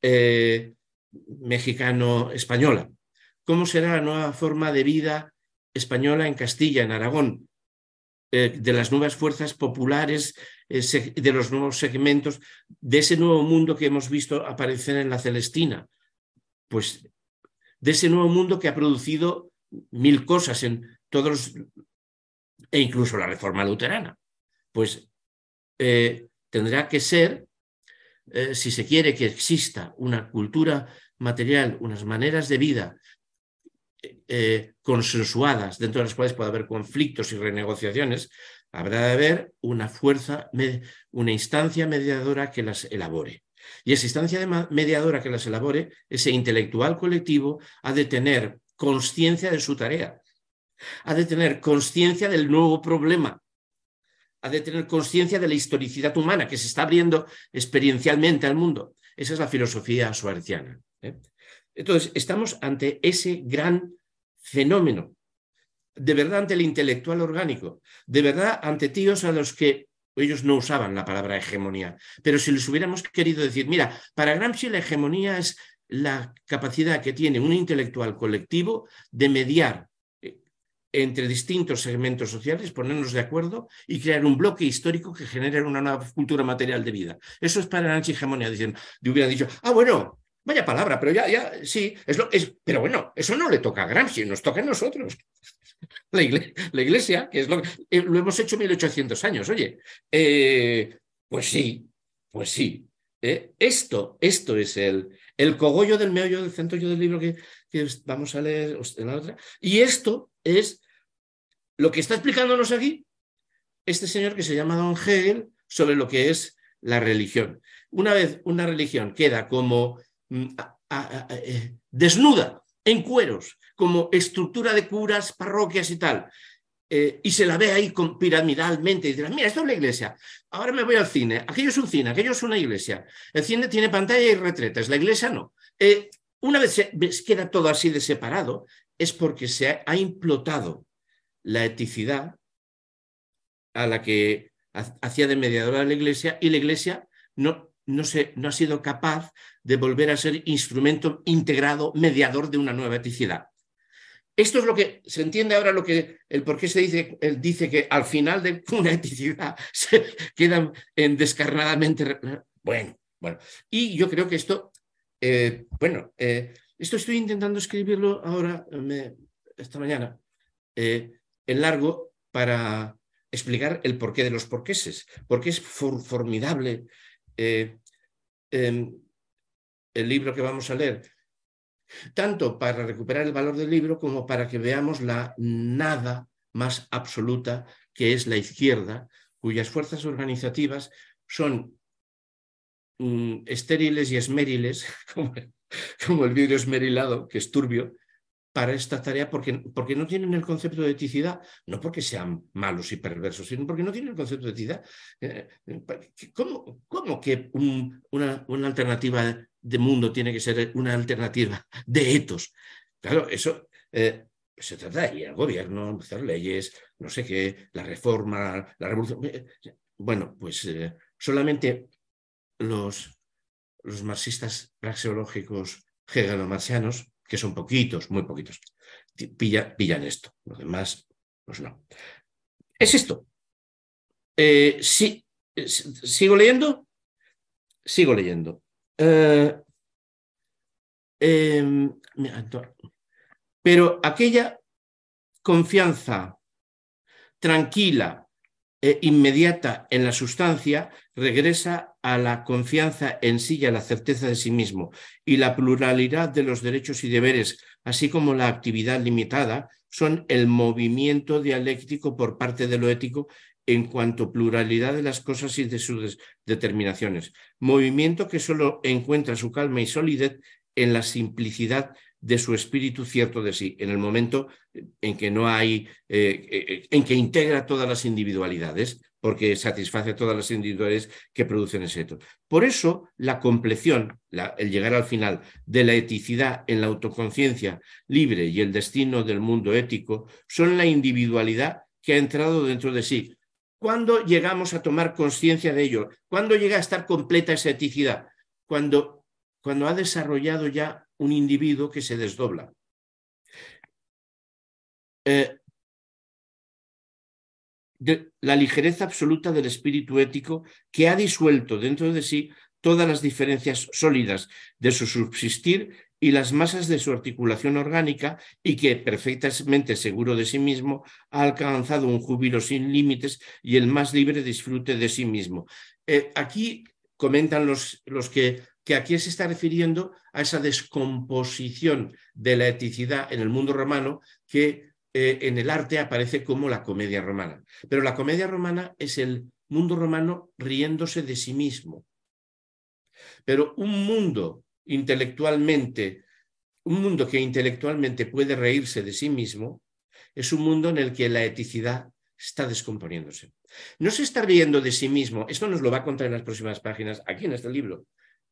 mexicano-española. ¿Cómo será la nueva forma de vida española en Castilla, en Aragón? De las nuevas fuerzas populares, de los nuevos segmentos, de ese nuevo mundo que hemos visto aparecer en la Celestina. Pues de ese nuevo mundo que ha producido mil cosas en todos, e incluso la reforma luterana. Pues tendrá que ser, si se quiere que exista una cultura material, unas maneras de vida consensuadas, dentro de las cuales puede haber conflictos y renegociaciones, habrá de haber una fuerza, una instancia mediadora que las elabore. Y esa instancia mediadora que las elabore, ese intelectual colectivo, ha de tener consciencia de su tarea, ha de tener consciencia del nuevo problema, ha de tener consciencia de la historicidad humana que se está abriendo experiencialmente al mundo. Esa es la filosofía schwarziana. Entonces, estamos ante ese gran fenómeno, de verdad ante el intelectual orgánico, de verdad ante tíos a los que ellos no usaban la palabra hegemonía, pero si les hubiéramos querido decir, mira, para Gramsci la hegemonía es la capacidad que tiene un intelectual colectivo de mediar entre distintos segmentos sociales, ponernos de acuerdo y crear un bloque histórico que genere una nueva cultura material de vida. Eso es para la antihegemonía. Hubieran dicho, bueno, vaya palabra, pero ya sí, pero bueno, eso no le toca a Gramsci, nos toca a nosotros. La iglesia, que es lo hemos hecho 1800 años, oye. Pues sí. Esto es el cogollo del meollo del centollo del libro que vamos a leer en la otra. Y esto es lo que está explicándonos aquí este señor que se llama Don Hegel sobre lo que es la religión. Una vez una religión queda como desnuda, en cueros, como estructura de curas, parroquias y tal, y se la ve ahí piramidalmente, y dirán, mira, esto es la iglesia, ahora me voy al cine, aquello es un cine, aquello es una iglesia, el cine tiene pantalla y retretes, la iglesia no. Una vez queda todo así de separado, es porque se ha implotado la eticidad a la que hacía de mediadora de la iglesia, y la iglesia no ha sido capaz de volver a ser instrumento integrado, mediador de una nueva eticidad. Esto es lo que se entiende ahora, el por qué él dice que al final de una eticidad se quedan descarnadamente. Bueno. Y yo creo que esto, esto estoy intentando escribirlo ahora, esta mañana, en largo, para explicar el porqué de los porqueses, porque es formidable el libro que vamos a leer, tanto para recuperar el valor del libro como para que veamos la nada más absoluta que es la izquierda, cuyas fuerzas organizativas son estériles y esmériles, como el vidrio esmerilado, que es turbio, para esta tarea, porque no tienen el concepto de eticidad, no porque sean malos y perversos, sino porque no tienen el concepto de eticidad. ¿Cómo que una alternativa de mundo tiene que ser una alternativa de etos? Claro, eso se trata de ir al gobierno, hacer leyes, no sé qué, la reforma, la revolución. Bueno, pues solamente los marxistas praxeológicos hegelo-marxianos, que son poquitos, muy poquitos, pillan esto. Los demás, pues no. Es esto. Sí, ¿sigo leyendo? Sigo leyendo. Pero aquella confianza tranquila e inmediata en la sustancia regresa a la confianza en sí y a la certeza de sí mismo, y la pluralidad de los derechos y deberes, así como la actividad limitada, son el movimiento dialéctico por parte de lo ético en cuanto a pluralidad de las cosas y de sus determinaciones, movimiento que solo encuentra su calma y solidez en la simplicidad de su espíritu cierto de sí, en el momento en que no hay, en que integra todas las individualidades, porque satisface todas las individualidades que producen ese hecho. Por eso, la compleción, el llegar al final de la eticidad en la autoconciencia libre y el destino del mundo ético son la individualidad que ha entrado dentro de sí. ¿Cuándo llegamos a tomar conciencia de ello? ¿Cuándo llega a estar completa esa eticidad? Cuando ha desarrollado ya un individuo que se desdobla. La ligereza absoluta del espíritu ético que ha disuelto dentro de sí todas las diferencias sólidas de su subsistir y las masas de su articulación orgánica, y que, perfectamente seguro de sí mismo, ha alcanzado un júbilo sin límites y el más libre disfrute de sí mismo. Aquí comentan los que aquí se está refiriendo a esa descomposición de la eticidad en el mundo romano que en el arte aparece como la comedia romana. Pero la comedia romana es el mundo romano riéndose de sí mismo. Pero un mundo que intelectualmente puede reírse de sí mismo es un mundo en el que la eticidad está descomponiéndose. No se está riendo de sí mismo, esto nos lo va a contar en las próximas páginas, aquí en este libro,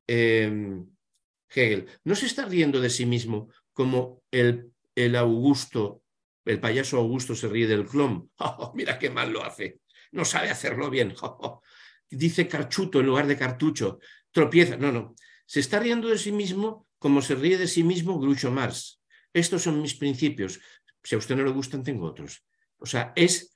Hegel. No se está riendo de sí mismo como el Augusto, el payaso Augusto se ríe del clon. Oh, mira qué mal lo hace, no sabe hacerlo bien. Dice carchuto en lugar de cartucho, tropieza. No, se está riendo de sí mismo como se ríe de sí mismo Groucho Marx. Estos son mis principios. si a usted no le gustan, tengo otros. O sea, es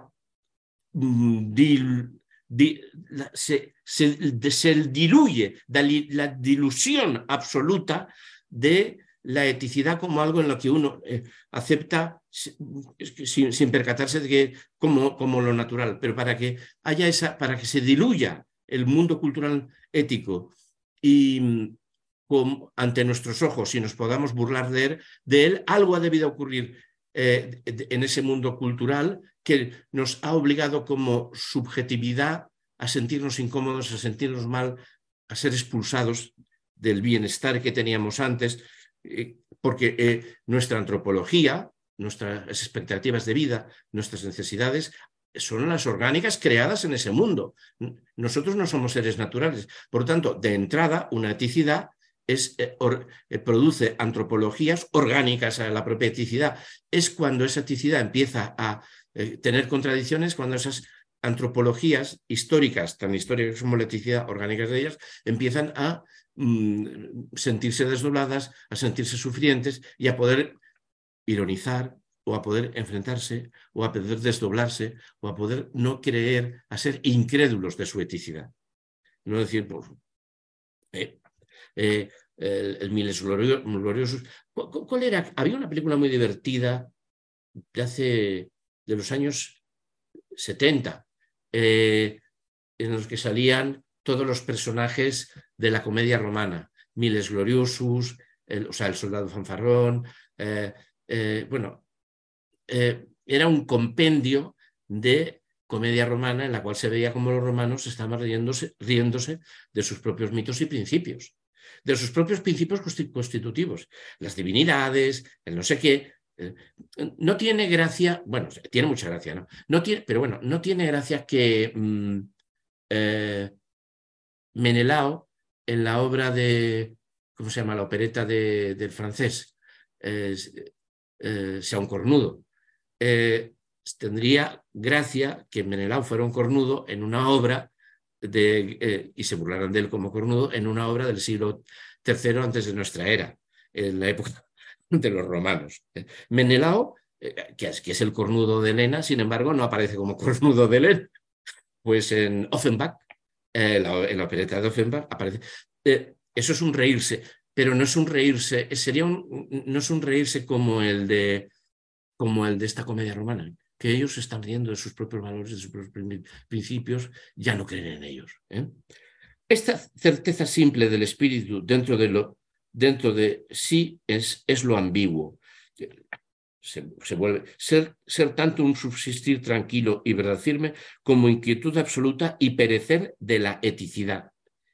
se diluye la dilución absoluta de la eticidad como algo en lo que uno acepta sin percatarse de que como lo natural, pero para que se diluya el mundo cultural ético y ante nuestros ojos y nos podamos burlar de él, algo ha debido ocurrir en ese mundo cultural que nos ha obligado como subjetividad a sentirnos incómodos, a sentirnos mal, a ser expulsados del bienestar que teníamos antes, porque nuestra antropología, nuestras expectativas de vida, nuestras necesidades son las orgánicas creadas en ese mundo. Nosotros no somos seres naturales. Por tanto, de entrada, una eticidad produce antropologías orgánicas a la propia eticidad. Es cuando esa eticidad empieza a tener contradicciones, cuando esas antropologías históricas, tan históricas como la eticidad, orgánicas de ellas, empiezan a sentirse desdobladas, a sentirse sufrientes y a poder ironizar o a poder enfrentarse o a poder desdoblarse o a poder no creer, a ser incrédulos de su eticidad. No decir, pues, el Miles Gloriosos. ¿Cuál era? Había una película muy divertida de los años 70, en los que salían todos los personajes de la comedia romana. Miles Gloriosus, el soldado fanfarrón. Era un compendio de comedia romana en la cual se veía como los romanos estaban riéndose de sus propios mitos y principios, de sus propios principios constitutivos, las divinidades, el no sé qué. No tiene gracia, bueno, tiene mucha gracia, ¿no? Pero bueno, no tiene gracia que Menelao, en la obra de, ¿cómo se llama? La opereta del francés, sea un cornudo. Tendría gracia que Menelao fuera un cornudo en una obra y se burlaran de él como cornudo en una obra del siglo III antes de nuestra era, en la época de los romanos. Menelao, que es el cornudo de Helena, sin embargo, no aparece como cornudo de Helena. Pues en Offenbach, en la opereta de Offenbach, aparece. Eso es un reírse, pero no es un reírse, no es un reírse como el de esta comedia romana, que ellos están riendo de sus propios valores, de sus propios principios, ya no creen en ellos. Esta certeza simple del espíritu dentro de sí es lo ambiguo. Se vuelve ser tanto un subsistir tranquilo y verdad firme como inquietud absoluta y perecer de la eticidad.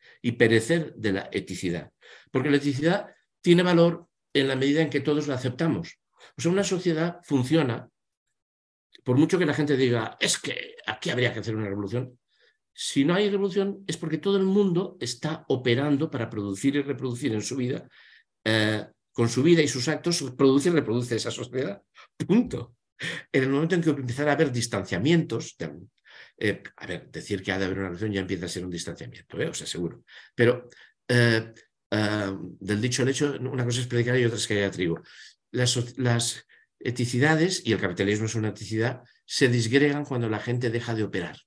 Porque la eticidad tiene valor en la medida en que todos la aceptamos. O sea, una sociedad funciona, por mucho que la gente diga, es que aquí habría que hacer una revolución. Si no hay revolución es porque todo el mundo está operando para producir y reproducir en su vida, con su vida y sus actos, produce y reproduce esa sociedad. Punto. En el momento en que empiezan a haber distanciamientos, decir que ha de haber una revolución ya empieza a ser un distanciamiento, os aseguro. Pero del dicho al hecho, una cosa es predicar y otra es que haya trigo. Las eticidades, y el capitalismo es una eticidad, se disgregan cuando la gente deja de operar.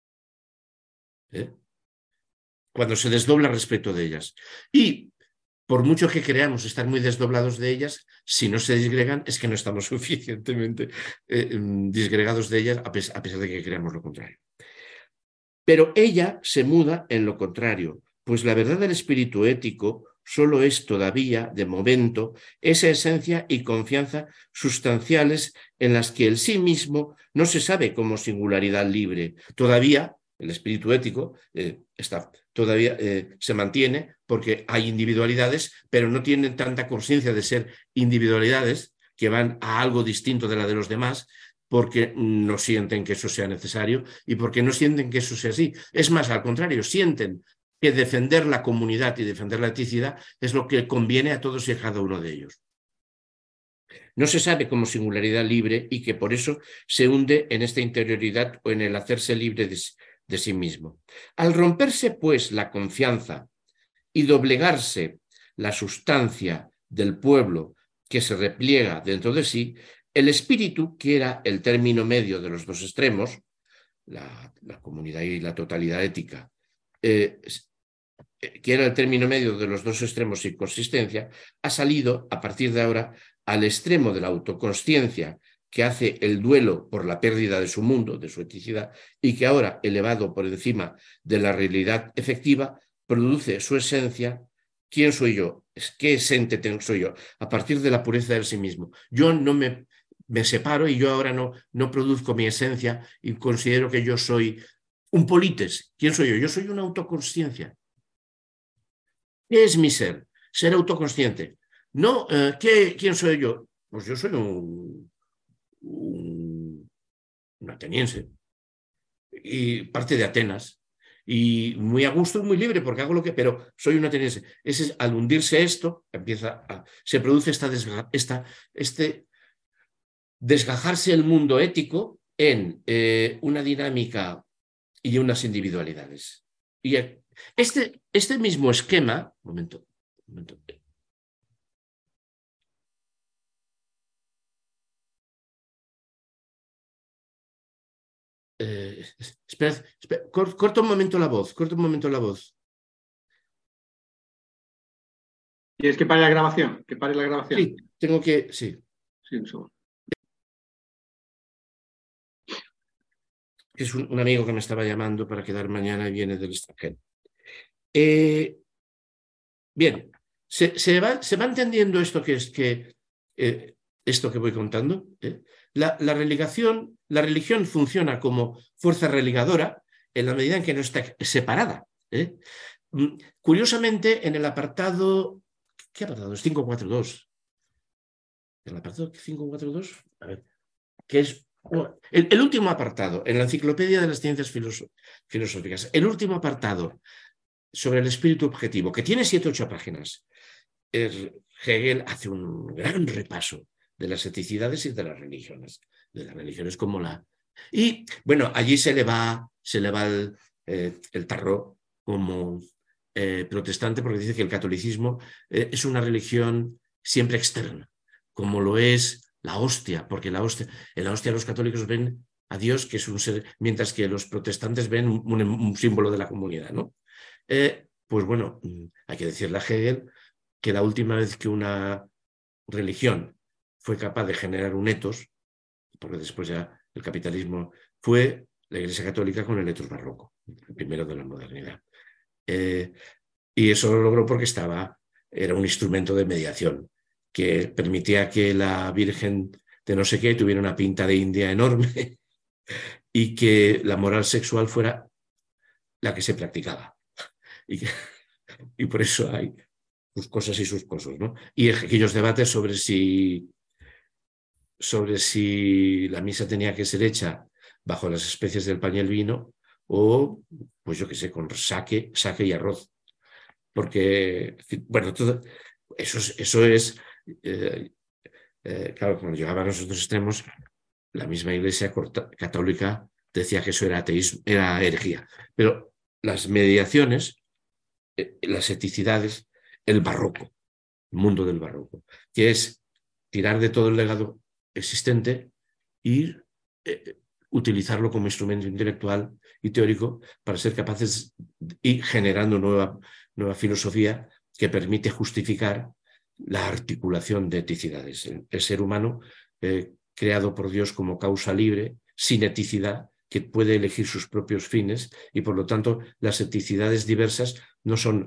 Cuando se desdobla respecto de ellas. Y por mucho que creamos estar muy desdoblados de ellas, si no se disgregan es que no estamos suficientemente disgregados de ellas, a pesar de que creamos lo contrario. Pero ella se muda en lo contrario, pues la verdad del espíritu ético solo es todavía, de momento, esa esencia y confianza sustanciales en las que el sí mismo no se sabe como singularidad libre. Todavía el espíritu ético todavía se mantiene porque hay individualidades, pero no tienen tanta conciencia de ser individualidades que van a algo distinto de la de los demás, porque no sienten que eso sea necesario y porque no sienten que eso sea así. Es más, al contrario, sienten que defender la comunidad y defender la eticidad es lo que conviene a todos y a cada uno de ellos. No se sabe como singularidad libre y que por eso se hunde en esta interioridad o en el hacerse libre de sí mismo. Al romperse, pues, la confianza y doblegarse la sustancia del pueblo que se repliega dentro de sí, El espíritu, que era el término medio de los dos extremos, la comunidad y la totalidad ética, que era el término medio de los dos extremos sin consistencia, ha salido a partir de ahora al extremo de la autoconsciencia, que hace el duelo por la pérdida de su mundo, de su eticidad, y que ahora, elevado por encima de la realidad efectiva, produce su esencia. ¿Quién soy yo? ¿Qué ente soy yo? A partir de la pureza del sí mismo. Yo no me separo y yo ahora no produzco mi esencia y considero que yo soy un polites. ¿Quién soy yo? Yo soy una autoconsciencia. ¿Qué es mi ser? Ser autoconsciente. No, ¿quién soy yo? Pues yo soy un ateniense y parte de Atenas. Y muy a gusto y muy libre porque hago lo que... Pero soy un ateniense. Al hundirse esto, se produce este desgajarse el mundo ético en una dinámica y unas individualidades. Y este mismo esquema... Un momento. Espera, corta un momento la voz. ¿Quieres que pare la grabación? ¿Que pare la grabación? Sí, tengo que... Sí. Sí, un segundo. Es un amigo que me estaba llamando para quedar mañana y viene del extranjero. Bien, se va entendiendo esto que es esto que voy contando. La religión funciona como fuerza religadora en la medida en que no está separada. Curiosamente, en el apartado... ¿Qué apartado? Es 542. El apartado 542, a ver, que es el último apartado en la Enciclopedia de las Ciencias Filosóficas, el último apartado sobre el espíritu objetivo, que tiene 7 o 8 páginas. Hegel hace un gran repaso de las eticidades y de las religiones como la... Y bueno, allí se le va el tarro como protestante, porque dice que el catolicismo es una religión siempre externa, como lo es la hostia, porque en la hostia los católicos ven a Dios, que es un ser, mientras que los protestantes ven un símbolo de la comunidad, ¿no? Pues bueno, hay que decirle a Hegel que la última vez que una religión fue capaz de generar un etos, porque después ya el capitalismo, fue la Iglesia Católica con el etos barroco, el primero de la modernidad. Y eso lo logró porque era un instrumento de mediación que permitía que la Virgen de no sé qué tuviera una pinta de India enorme y que la moral sexual fuera la que se practicaba. Y por eso hay sus cosas y sus cosas, ¿no? Y aquellos debates sobre si la misa tenía que ser hecha bajo las especies del pan y el vino o, pues yo qué sé, con saque y arroz. Porque, bueno, todo eso es claro, cuando llegaba a los otros extremos, la misma Iglesia católica decía que eso era ateísmo, era herejía. Pero las mediaciones, las eticidades, el barroco, el mundo del barroco, que es tirar de todo el legado existente y utilizarlo como instrumento intelectual y teórico para ser capaces y generando nueva filosofía que permite justificar la articulación de eticidades. El ser humano, creado por Dios como causa libre, sin eticidad, que puede elegir sus propios fines y por lo tanto las eticidades diversas no son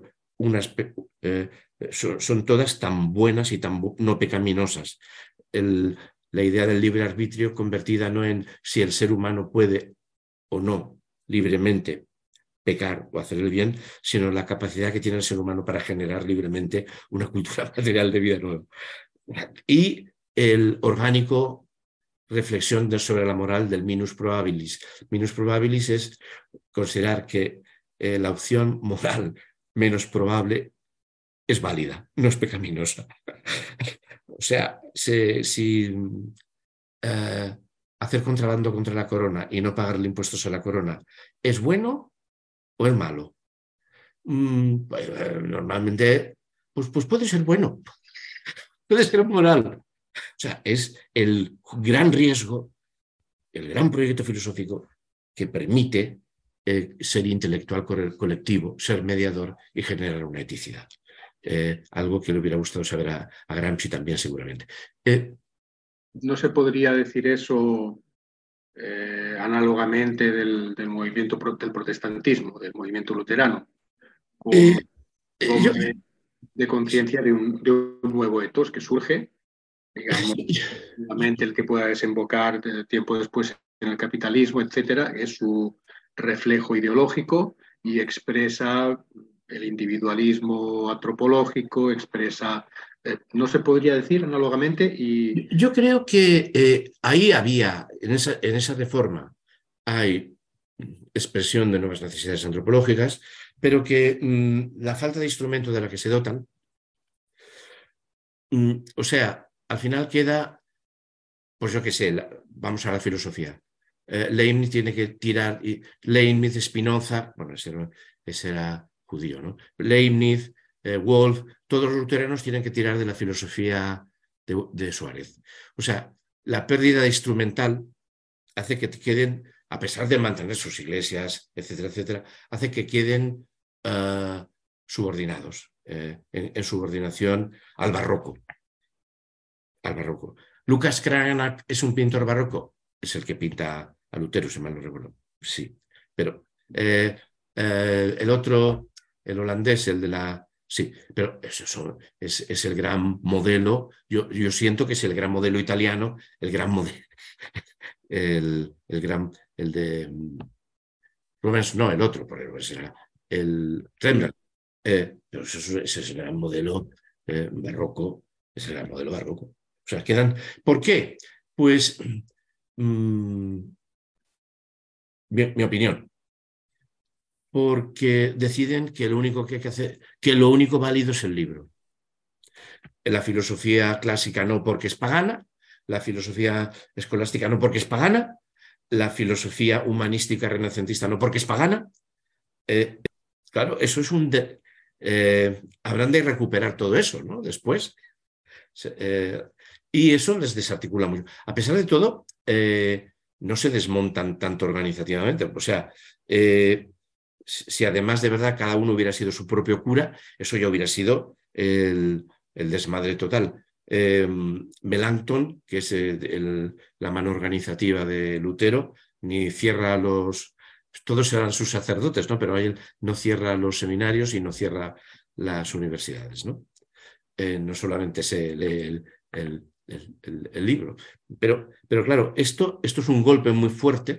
son todas tan buenas y tan no pecaminosas. La idea del libre arbitrio convertida no en si el ser humano puede o no libremente pecar o hacer el bien, sino la capacidad que tiene el ser humano para generar libremente una cultura material de vida nueva. Y el orgánico reflexión sobre la moral del minus probabilis. Minus probabilis es considerar que la opción moral menos probable es válida, no es pecaminosa. O sea, si hacer contrabando contra la corona y no pagarle impuestos a la corona es bueno o es malo. Normalmente, pues puede ser bueno, puede ser moral, O sea, es el gran riesgo, el gran proyecto filosófico que permite ser intelectual colectivo, ser mediador y generar una eticidad. Algo que le hubiera gustado saber a Gramsci también, seguramente. ¿No se podría decir eso análogamente del movimiento del protestantismo, del movimiento luterano, como eh, forma yo, de conciencia de un nuevo etos que surge, digamos, el que pueda desembocar tiempo después en el capitalismo, etcétera, es su reflejo ideológico y expresa el individualismo antropológico, expresa, no se podría decir análogamente, y yo creo que ahí había, en esa reforma, hay expresión de nuevas necesidades antropológicas, pero que la falta de instrumento de la que se dotan, o sea, al final queda, pues yo qué sé, vamos a la filosofía. Leibniz tiene que tirar, Leibniz, Spinoza, bueno, ese era judío, ¿no? Leibniz, Wolff, todos los luteranos tienen que tirar de la filosofía de Suárez. O sea, la pérdida de instrumental hace que queden, a pesar de mantener sus iglesias, etcétera, etcétera, hace que queden subordinados, en subordinación al barroco. Al barroco. Lucas Cranach es un pintor barroco, es el que pinta a Lutero, si mal no recuerdo. Sí, pero el otro, el holandés, el de la... Sí, pero eso es el gran modelo. Yo siento que es el gran modelo italiano, el gran modelo, el de Rubens, no, el otro, por ejemplo, será el Rembrandt. Pero ese es el gran modelo barroco, es el gran modelo barroco. O sea, quedan. ¿Por qué? Pues, mi opinión, porque deciden que lo único que hay que hacer, que lo único válido es el libro. La filosofía clásica no porque es pagana, la filosofía escolástica no porque es pagana, la filosofía humanística renacentista no porque es pagana. Claro, eso es habrán de recuperar todo eso, ¿no? Después. Y eso les desarticula mucho. A pesar de todo, no se desmontan tanto organizativamente. O sea, si además de verdad cada uno hubiera sido su propio cura, eso ya hubiera sido el desmadre total. Melanchthon, que es la mano organizativa de Lutero, ni cierra todos eran sus sacerdotes, ¿no? Pero él no cierra los seminarios y no cierra las universidades, ¿no? No solamente se lee el libro. Pero claro, esto es un golpe muy fuerte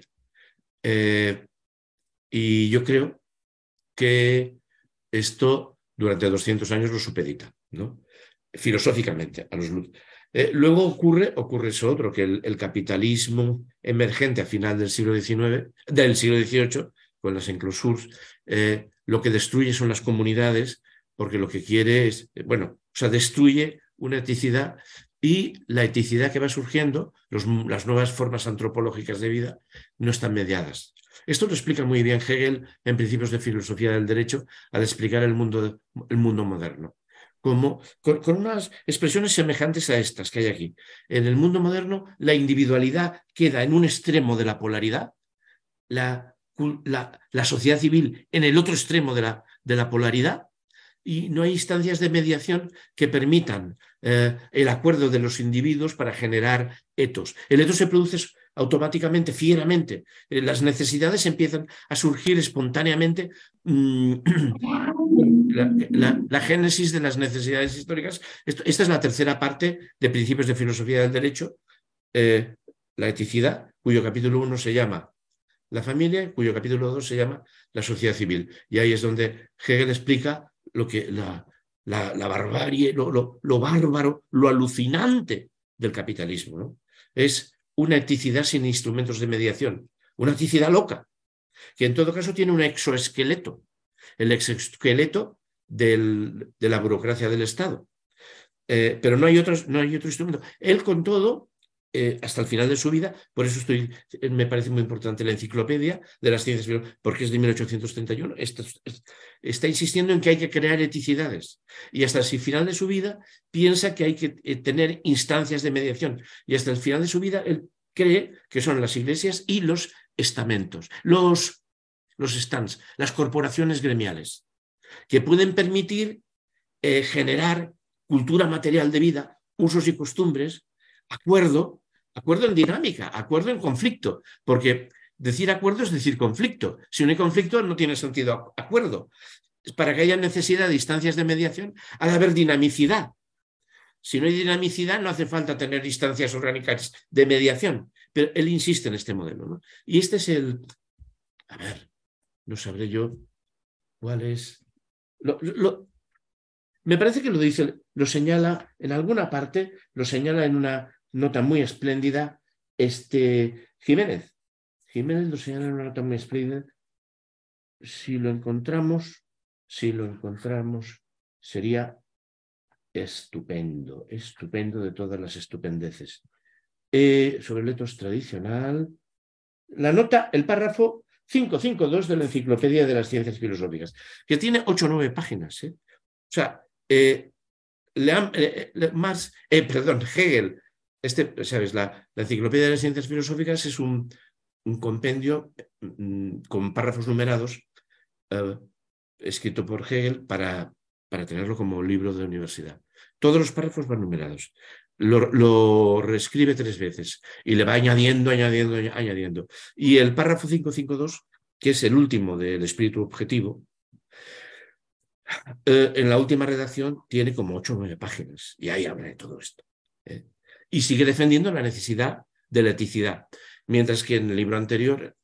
y yo creo que esto durante 200 años lo supedita, ¿no? Filosóficamente. Luego ocurre eso otro, que el capitalismo emergente a final del siglo XIX, del siglo XVIII, con las enclosures, lo que destruye son las comunidades, porque lo que quiere es, bueno, o sea, destruye una eticidad y la eticidad que va surgiendo, las nuevas formas antropológicas de vida, no están mediadas. Esto lo explica muy bien Hegel en Principios de Filosofía del Derecho al explicar el mundo moderno. Con unas expresiones semejantes a estas que hay aquí. En el mundo moderno, la individualidad queda en un extremo de la polaridad, la sociedad civil en el otro extremo de la polaridad, y no hay instancias de mediación que permitan el acuerdo de los individuos para generar etos. El etos se produce automáticamente, fieramente. Las necesidades empiezan a surgir espontáneamente. La génesis de las necesidades históricas. Esta es la tercera parte de Principios de Filosofía del Derecho, la eticidad, cuyo capítulo 1 se llama la familia, cuyo capítulo 2 se llama la sociedad civil. Y ahí es donde Hegel explica lo que la barbarie, lo bárbaro, lo alucinante del capitalismo, ¿no? Es una eticidad sin instrumentos de mediación, una eticidad loca, que en todo caso tiene un exoesqueleto, el exoesqueleto de la burocracia del Estado. Pero no hay otro instrumento. Él, con todo, hasta el final de su vida. Por eso me parece muy importante la Enciclopedia de las Ciencias, porque es de 1831. Está insistiendo en que hay que crear eticidades, y hasta el final de su vida piensa que hay que tener instancias de mediación, y hasta el final de su vida él cree que son las iglesias y los estamentos, los stands, las corporaciones gremiales, que pueden permitir generar cultura material de vida, usos y costumbres, acuerdo en dinámica, acuerdo en conflicto, porque decir acuerdo es decir conflicto. Si no hay conflicto, no tiene sentido acuerdo. Para que haya necesidad de instancias de mediación, ha de haber dinamicidad. Si no hay dinamicidad, no hace falta tener instancias orgánicas de mediación. Pero él insiste en este modelo, ¿no? Y este es a ver, no sabré yo cuál es. Me parece que lo dice, lo señala en alguna parte, lo señala en una nota muy espléndida Jiménez. Jiménez lo señala en una nota muy espléndida. Si lo encontramos, sería estupendo de todas las estupendeces. Sobre el etos tradicional, la nota, el párrafo 552 de la Enciclopedia de las Ciencias Filosóficas, que tiene 8 o 9 páginas. O sea, Hegel, ¿sabes? La Enciclopedia de las Ciencias Filosóficas es un compendio con párrafos numerados escrito por Hegel para tenerlo como libro de universidad. Todos los párrafos van numerados. Lo reescribe 3 veces y le va añadiendo. Y el párrafo 552, que es el último del espíritu objetivo, en la última redacción tiene como 8 o 9 páginas, y ahí habla de todo esto. Y sigue defendiendo la necesidad de la eticidad, mientras que en el libro anterior,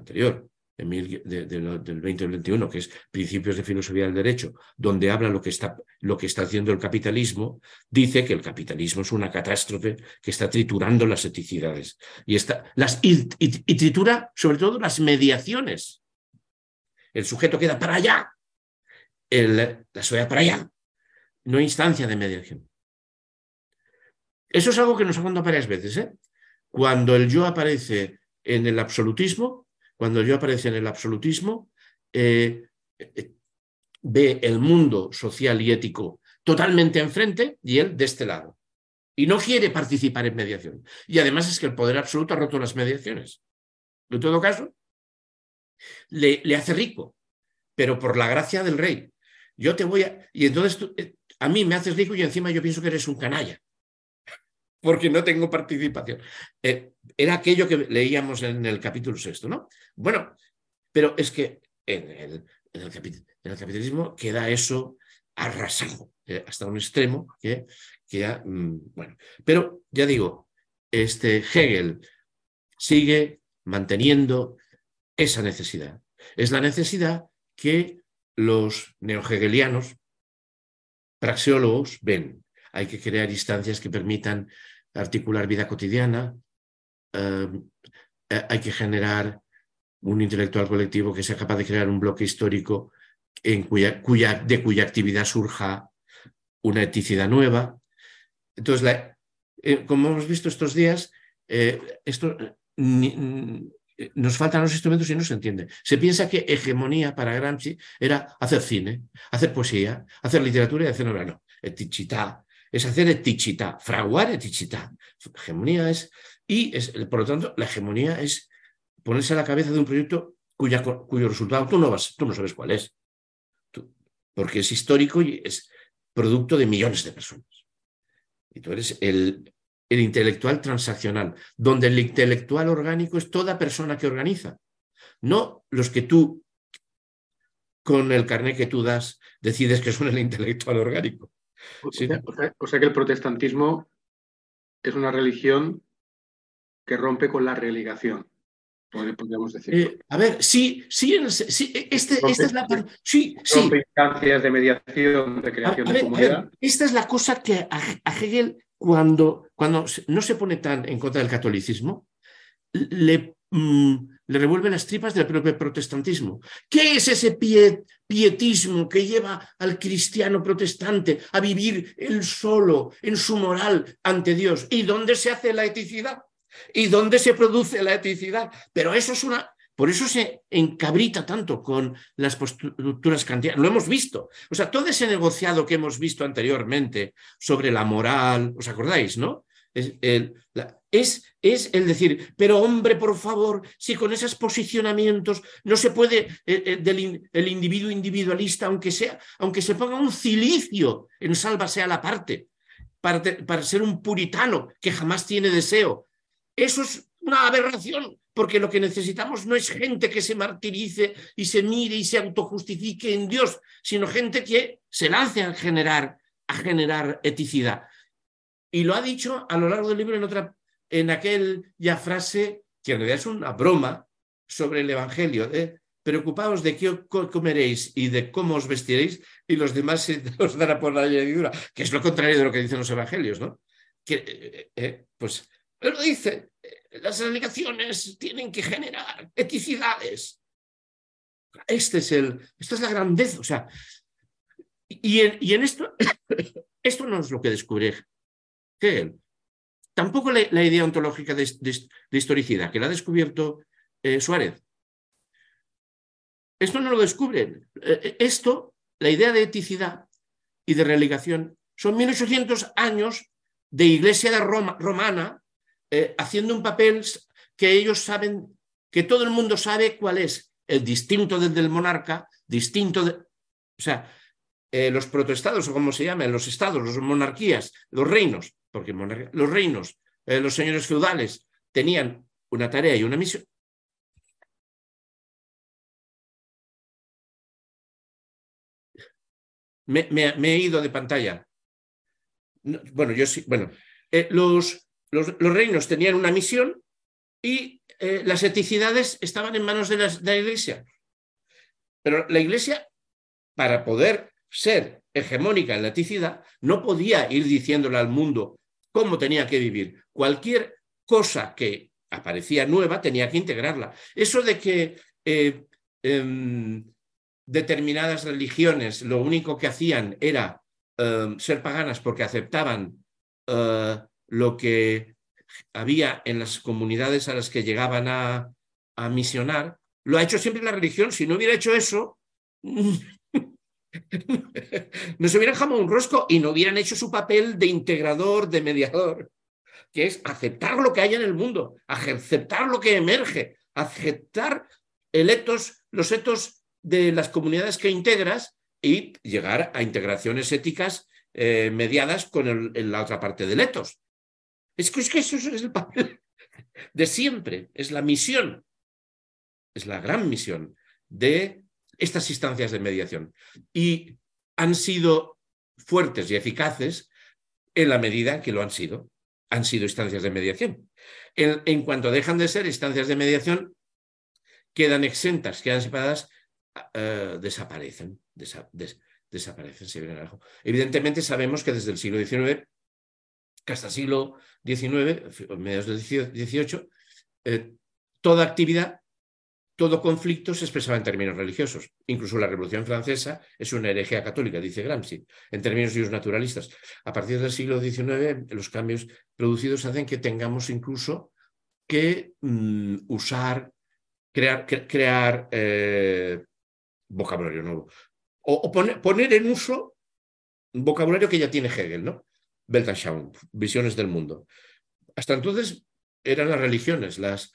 del 2021, que es Principios de Filosofía del Derecho, donde habla lo que está haciendo el capitalismo, dice que el capitalismo es una catástrofe que está triturando las eticidades y tritura sobre todo las mediaciones. El sujeto queda para allá, la sociedad para allá, no hay instancia de mediación. Eso es algo que nos ha contado varias veces. Cuando el yo aparece en el absolutismo, ve el mundo social y ético totalmente enfrente y él de este lado. Y no quiere participar en mediación. Y además es que el poder absoluto ha roto las mediaciones. En todo caso, le hace rico, pero por la gracia del rey. Yo te voy a... Y entonces a mí me haces rico y encima yo pienso que eres un canalla, porque no tengo participación. Era aquello que leíamos en el capítulo 6, ¿no? Bueno, pero es que en el capitalismo queda eso arrasado hasta un extremo que ya, bueno. Pero ya digo, Hegel sigue manteniendo esa necesidad. Es la necesidad que los neohegelianos praxeólogos ven. Hay que crear instancias que permitan articular vida cotidiana, hay que generar un intelectual colectivo que sea capaz de crear un bloque histórico de cuya actividad surja una eticidad nueva. Entonces, como hemos visto estos días, nos faltan los instrumentos y no se entiende. Se piensa que hegemonía para Gramsci era hacer cine, hacer poesía, hacer literatura y hacer novela. No, eticità. Es hacer eticità, fraguar eticità. Hegemonía por lo tanto, la hegemonía es ponerse a la cabeza de un proyecto cuyo resultado tú no sabes cuál es. Porque es histórico y es producto de millones de personas. Y tú eres el intelectual transaccional, donde el intelectual orgánico es toda persona que organiza, no los que tú, con el carnet que tú das, decides que son el intelectual orgánico. ¿Sí? O sea que el protestantismo es una religión que rompe con la religación, podríamos decir. A ver, esta es la parte. Sí. Rompe instancias de mediación, de creación de comunidad. Esta es la cosa que a Hegel, cuando no se pone tan en contra del catolicismo, le revuelve las tripas del propio protestantismo. ¿Qué es ese pietismo que lleva al cristiano protestante a vivir él solo en su moral ante Dios. ¿Y dónde se hace la eticidad? ¿Y dónde se produce la eticidad? Pero eso es una... Por eso se encabrita tanto con las posturas kantianas. Lo hemos visto. O sea, todo ese negociado que hemos visto anteriormente sobre la moral, ¿os acordáis, no? Es el decir, pero hombre, por favor, si con esos posicionamientos no se puede el individuo individualista, aunque se ponga un cilicio en sálvase a la parte, para ser un puritano que jamás tiene deseo. Eso es una aberración, porque lo que necesitamos no es gente que se martirice y se mire y se autojustifique en Dios, sino gente que se lance a generar eticidad. Y lo ha dicho a lo largo del libro en aquella frase que en realidad es una broma sobre el Evangelio. Preocupaos de qué comeréis y de cómo os vestiréis, y los demás se os dará por la añadidura, que es lo contrario de lo que dicen los Evangelios, ¿no? Pues lo dice, las religiosas tienen que generar eticidades. Esta es la grandeza. O sea, y en esto, esto no es lo que descubre Hegel. Tampoco la idea ontológica de historicidad, que la ha descubierto Suárez. Esto no lo descubren. La idea de eticidad y de relegación, son 1800 años de iglesia romana haciendo un papel que ellos saben, que todo el mundo sabe cuál es, el distinto del monarca, o sea, los protoestados, o como se llaman, los estados, las monarquías, los reinos, porque los reinos, los señores feudales tenían una tarea y una misión. Me he ido de pantalla. Bueno, yo sí. Bueno, los reinos tenían una misión y las eticidades estaban en manos de la Iglesia. Pero la Iglesia, para poder ser hegemónica en la eticidad, no podía ir diciéndole al mundo cómo tenía que vivir. Cualquier cosa que aparecía nueva tenía que integrarla. Eso de que determinadas religiones lo único que hacían era ser paganas porque aceptaban lo que había en las comunidades a las que llegaban a misionar, lo ha hecho siempre la religión. Si no hubiera hecho eso, no se hubieran jamado un rosco y no hubieran hecho su papel de integrador, de mediador, que es aceptar lo que hay en el mundo, aceptar lo que emerge, aceptar los etos de las comunidades que integras y llegar a integraciones éticas mediadas con la otra parte del etos. Es que eso es el papel de siempre, es la misión, es la gran misión de estas instancias de mediación. Y han sido fuertes y eficaces en la medida que lo han sido instancias de mediación. En cuanto dejan de ser instancias de mediación, quedan exentas, quedan separadas, desaparecen, se vienen abajo. Evidentemente sabemos que desde el siglo XIX que hasta el siglo XIX, mediados del XVIII, toda actividad, todo conflicto se expresaba en términos religiosos. Incluso la Revolución Francesa es una herejía católica, dice Gramsci, en términos naturalistas. A partir del siglo XIX, los cambios producidos hacen que tengamos incluso que crear vocabulario nuevo. O poner en uso un vocabulario que ya tiene Hegel, ¿no? Weltanschauung, visiones del mundo. Hasta entonces eran las religiones, los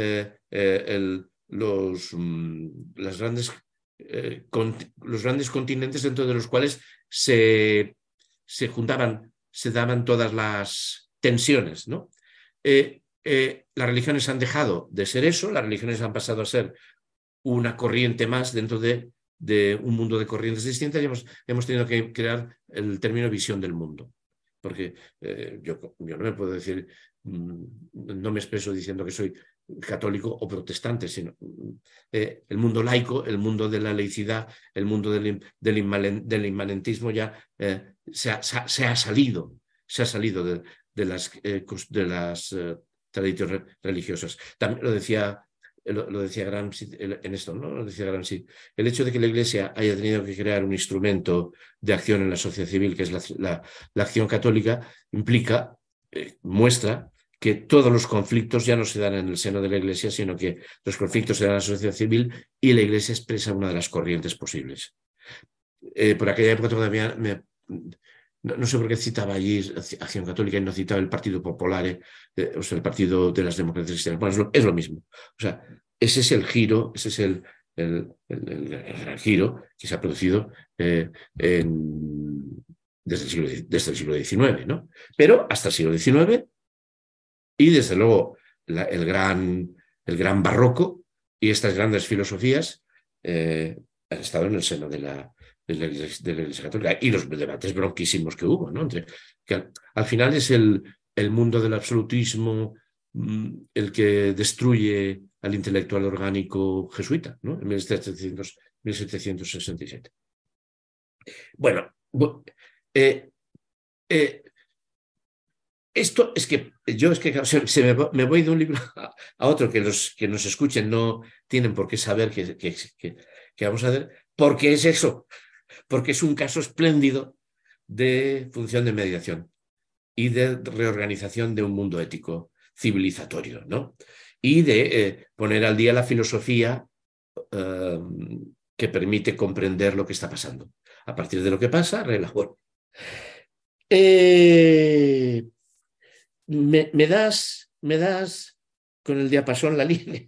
grandes continentes dentro de los cuales se juntaban, se daban todas las tensiones, ¿no? Las religiones han dejado de ser eso, las religiones han pasado a ser una corriente más dentro de un mundo de corrientes distintas, y hemos tenido que crear el término visión del mundo. Porque yo no me puedo decir, no me expreso diciendo que soy católico o protestante, sino el mundo laico, el mundo de la laicidad, el mundo del inmanentismo ya se ha salido de las tradiciones religiosas. También lo decía lo decía Gramsci en esto, ¿no? Lo decía Gramsci. El hecho de que la Iglesia haya tenido que crear un instrumento de acción en la sociedad civil, que es la acción católica, implica, muestra que todos los conflictos ya no se dan en el seno de la Iglesia, sino que los conflictos se dan en la sociedad civil y la Iglesia expresa una de las corrientes posibles. Por aquella época todavía no sé por qué citaba allí Acción Católica y no citaba el Partido Popular, o sea, el Partido de las Democracias Cristianas. Bueno, es lo mismo. O sea, ese es el giro, ese es el giro que se ha producido desde el siglo XIX, ¿no? Pero hasta el siglo XIX y desde luego el gran barroco y estas grandes filosofías han estado en el seno de la Iglesia Católica y los debates bronquísimos que hubo, ¿no? Que al final es el mundo del absolutismo el que destruye al intelectual orgánico jesuita, ¿no? En 1767. Bueno, esto es que yo me voy de un libro a otro que los que nos escuchen no tienen por qué saber que vamos a hacer, porque es eso, porque es un caso espléndido de función de mediación y de reorganización de un mundo ético civilizatorio, ¿no? Y de poner al día la filosofía que permite comprender lo que está pasando. A partir de lo que pasa, relabor. ¿Me das con el diapasón la línea?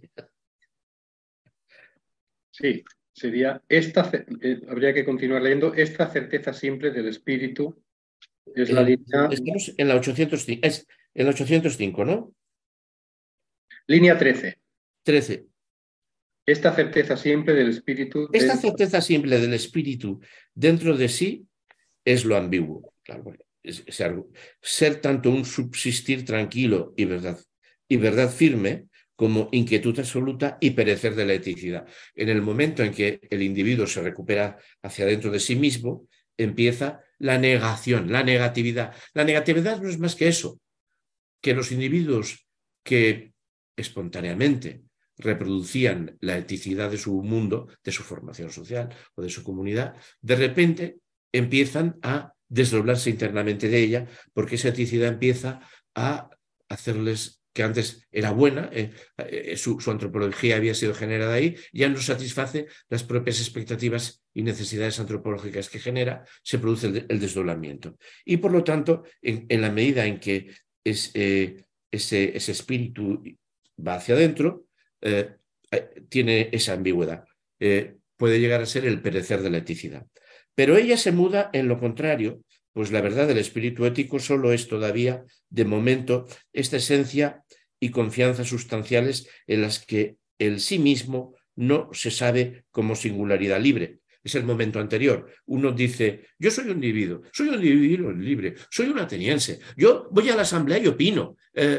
Sí, sería habría que continuar leyendo. Esta certeza simple del espíritu es la línea... Estamos en la 805, es el 805, ¿no? Línea 13. 13. Esta certeza simple del espíritu... Esta certeza simple del espíritu dentro de sí es lo ambiguo. Claro, ser tanto un subsistir tranquilo y verdad firme como inquietud absoluta y perecer de la eticidad. En el momento en que el individuo se recupera hacia dentro de sí mismo, empieza la negación, la negatividad. La negatividad no es más que eso, que los individuos que espontáneamente reproducían la eticidad de su mundo, de su formación social o de su comunidad, de repente empiezan a desdoblarse internamente de ella, porque esa eticidad empieza a hacerles, que antes era buena, su antropología había sido generada ahí, ya no satisface las propias expectativas y necesidades antropológicas que genera, se produce el desdoblamiento. Y por lo tanto, en la medida en que ese espíritu va hacia adentro, tiene esa ambigüedad. Puede llegar a ser el perecer de la eticidad. Pero ella se muda en lo contrario, pues la verdad del espíritu ético solo es todavía, de momento, esta esencia y confianza sustanciales en las que el sí mismo no se sabe como singularidad libre. Es el momento anterior. Uno dice, yo soy un individuo libre, soy un ateniense, yo voy a la asamblea y opino.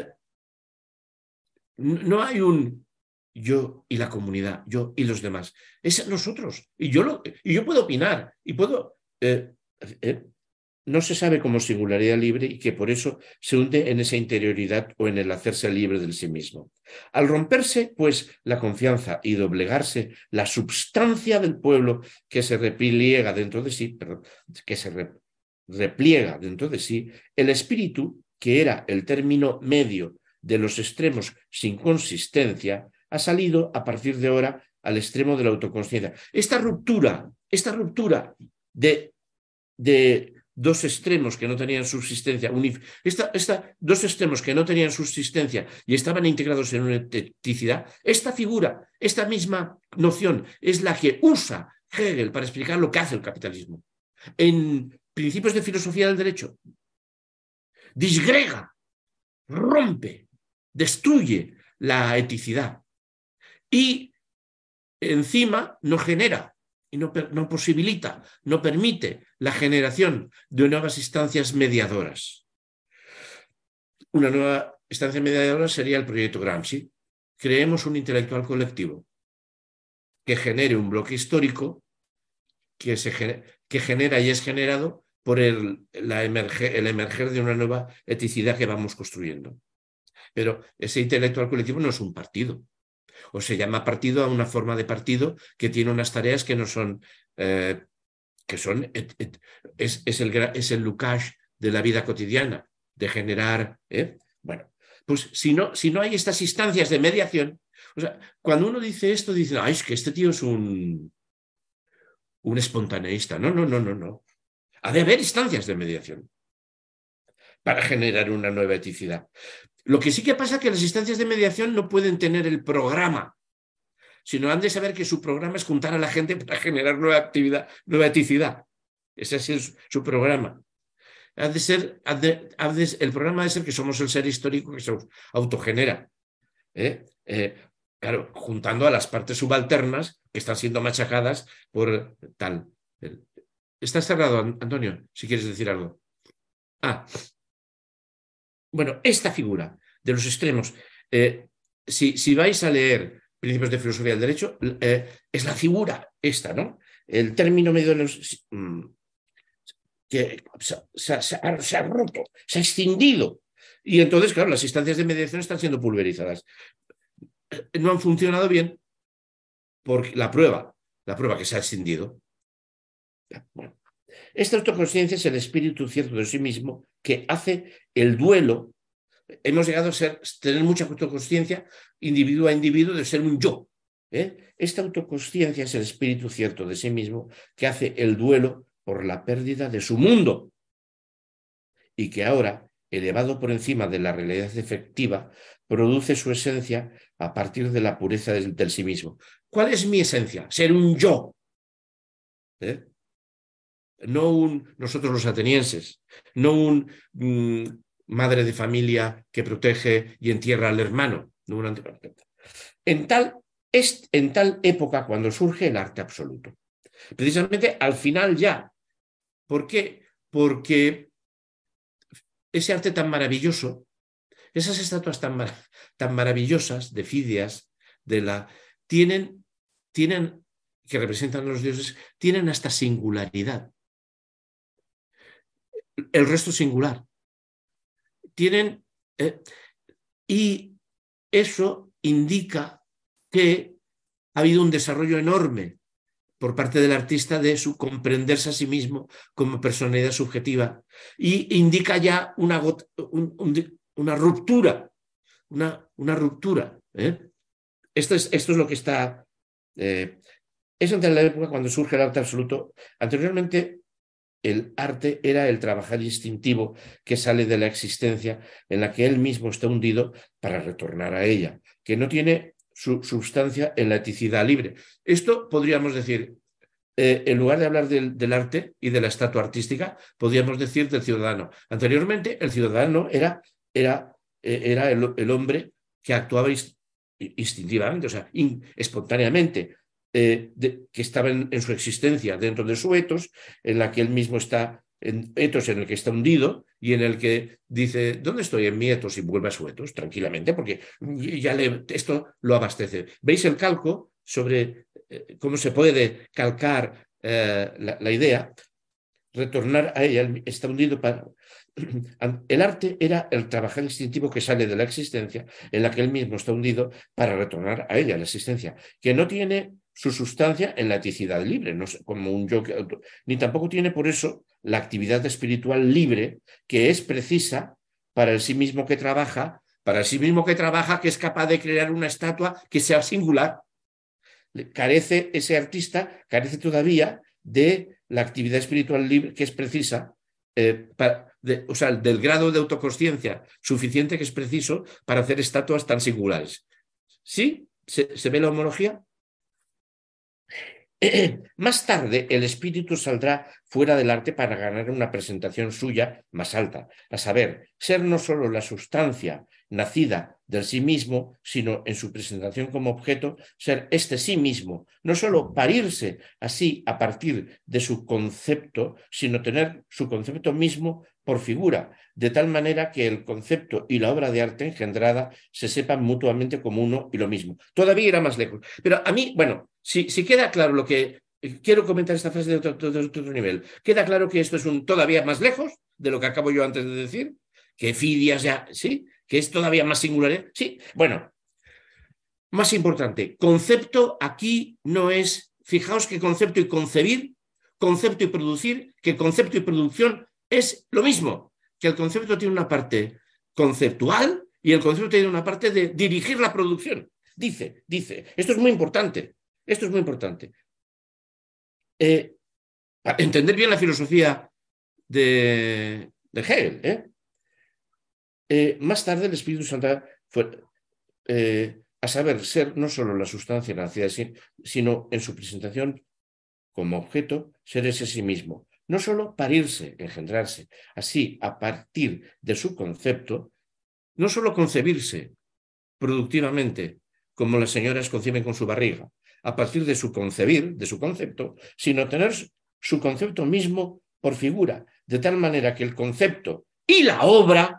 No hay un yo y la comunidad, yo y los demás. Es nosotros. Y yo puedo opinar y puedo... no se sabe como singularidad libre y que por eso se hunde en esa interioridad o en el hacerse libre del sí mismo. Al romperse, pues, la confianza y doblegarse la substancia del pueblo que se repliega dentro de sí, repliega dentro de sí, el espíritu, que era el término medio de los extremos sin consistencia, ha salido a partir de ahora al extremo de la autoconsciencia. Esta ruptura de dos extremos que no tenían subsistencia, dos extremos que no tenían subsistencia y estaban integrados en una eticidad, esta figura, esta misma noción es la que usa Hegel para explicar lo que hace el capitalismo. En Principios de Filosofía del Derecho, disgrega, rompe, destruye la eticidad y encima no genera y no posibilita, no permite la generación de nuevas instancias mediadoras. Una nueva instancia mediadora sería el proyecto Gramsci. Creemos un intelectual colectivo que genere un bloque histórico que genera y es generado por el emerger de una nueva eticidad que vamos construyendo. Pero ese intelectual colectivo no es un partido. O se llama partido a una forma de partido que tiene unas tareas que no son, es el lucage de la vida cotidiana, de generar. Bueno, pues si no hay estas instancias de mediación, o sea, cuando uno dice esto, dice, ay, es que este tío es un espontaneísta. No, no, no, no, no. Ha de haber instancias de mediación para generar una nueva eticidad. Lo que sí que pasa es que las instancias de mediación no pueden tener el programa, sino han de saber que su programa es juntar a la gente para generar nueva actividad, nueva eticidad. Ese es su programa. El programa ha de ser que somos el ser histórico que se autogenera. Claro, juntando a las partes subalternas que están siendo machacadas por tal. Estás cerrado, Antonio, si quieres decir algo. Bueno, esta figura de los extremos, si vais a leer Principios de Filosofía del Derecho, es la figura esta, ¿no? El término medio de los... que se ha roto, se ha escindido. Y entonces, claro, las instancias de mediación están siendo pulverizadas. No han funcionado bien porque la prueba que se ha escindido. Bueno, esta autoconsciencia es el espíritu cierto de sí mismo que hace el duelo. Hemos llegado a tener mucha autoconsciencia individuo a individuo de ser un yo. Esta autoconsciencia es el espíritu cierto de sí mismo que hace el duelo por la pérdida de su mundo y que ahora, elevado por encima de la realidad efectiva, produce su esencia a partir de la pureza del sí mismo. ¿Cuál es mi esencia? Ser un yo. No nosotros los atenienses, no madre de familia que protege y entierra al hermano. En tal época cuando surge el arte absoluto. Precisamente al final ya. ¿Por qué? Porque ese arte tan maravilloso, esas estatuas tan maravillosas de Fidias, tienen, que representan a los dioses, tienen hasta singularidad. El resto singular. Y eso indica que ha habido un desarrollo enorme por parte del artista de su comprenderse a sí mismo como personalidad subjetiva y indica ya una ruptura, una ruptura. Esto es lo que está... es entre la época cuando surge el arte absoluto. Anteriormente el arte era el trabajar instintivo que sale de la existencia en la que él mismo está hundido para retornar a ella, que no tiene su sustancia en la eticidad libre. Esto podríamos decir, en lugar de hablar del arte y de la estatua artística, podríamos decir del ciudadano. Anteriormente, el ciudadano era el hombre que actuaba instintivamente, o sea, espontáneamente, que estaba en su existencia dentro de su etos, en la que él mismo está, etos en el que está hundido y en el que dice, ¿dónde estoy en mi etos? Y vuelve a su etos tranquilamente, porque ya esto lo abastece. ¿Veis el calco sobre cómo se puede calcar la idea? Retornar a ella, está hundido para... El arte era el trabajar instintivo que sale de la existencia en la que él mismo está hundido para retornar a ella, la existencia, que no tiene su sustancia en la eticidad libre, no como un yo, ni tampoco tiene por eso la actividad espiritual libre que es precisa para el sí mismo que trabaja, que es capaz de crear una estatua que sea singular. Ese artista carece todavía de la actividad espiritual libre que es precisa, del grado de autoconsciencia suficiente que es preciso para hacer estatuas tan singulares. ¿Sí? ¿Se ve la homología? Más tarde, el espíritu saldrá fuera del arte para ganar una presentación suya más alta, a saber, ser no solo la sustancia nacida del sí mismo, sino en su presentación como objeto, ser este sí mismo, no solo parirse así a partir de su concepto, sino tener su concepto mismo por figura, de tal manera que el concepto y la obra de arte engendrada se sepan mutuamente como uno y lo mismo. Todavía irá más lejos. Pero a mí, bueno, si queda claro lo que... Quiero comentar esta frase de otro nivel. Queda claro que esto es todavía más lejos de lo que acabo yo antes de decir, que Fidias ya, ¿sí? Que es todavía más singular. Sí, bueno, Más importante, concepto aquí no es, fijaos que concepto y concebir, concepto y producir, que concepto y producción es lo mismo, que el concepto tiene una parte conceptual y el concepto tiene una parte de dirigir la producción. Dice, esto es muy importante, esto es muy importante. Para entender bien la filosofía de Hegel, más tarde el Espíritu Santo fue, a saber, ser no solo la sustancia nacida, sino en su presentación como objeto, ser ese sí mismo. No solo parirse, engendrarse, así, a partir de su concepto, no solo concebirse productivamente, como las señoras conciben con su barriga, a partir de su concebir, de su concepto, sino tener su concepto mismo por figura, de tal manera que el concepto y la obra,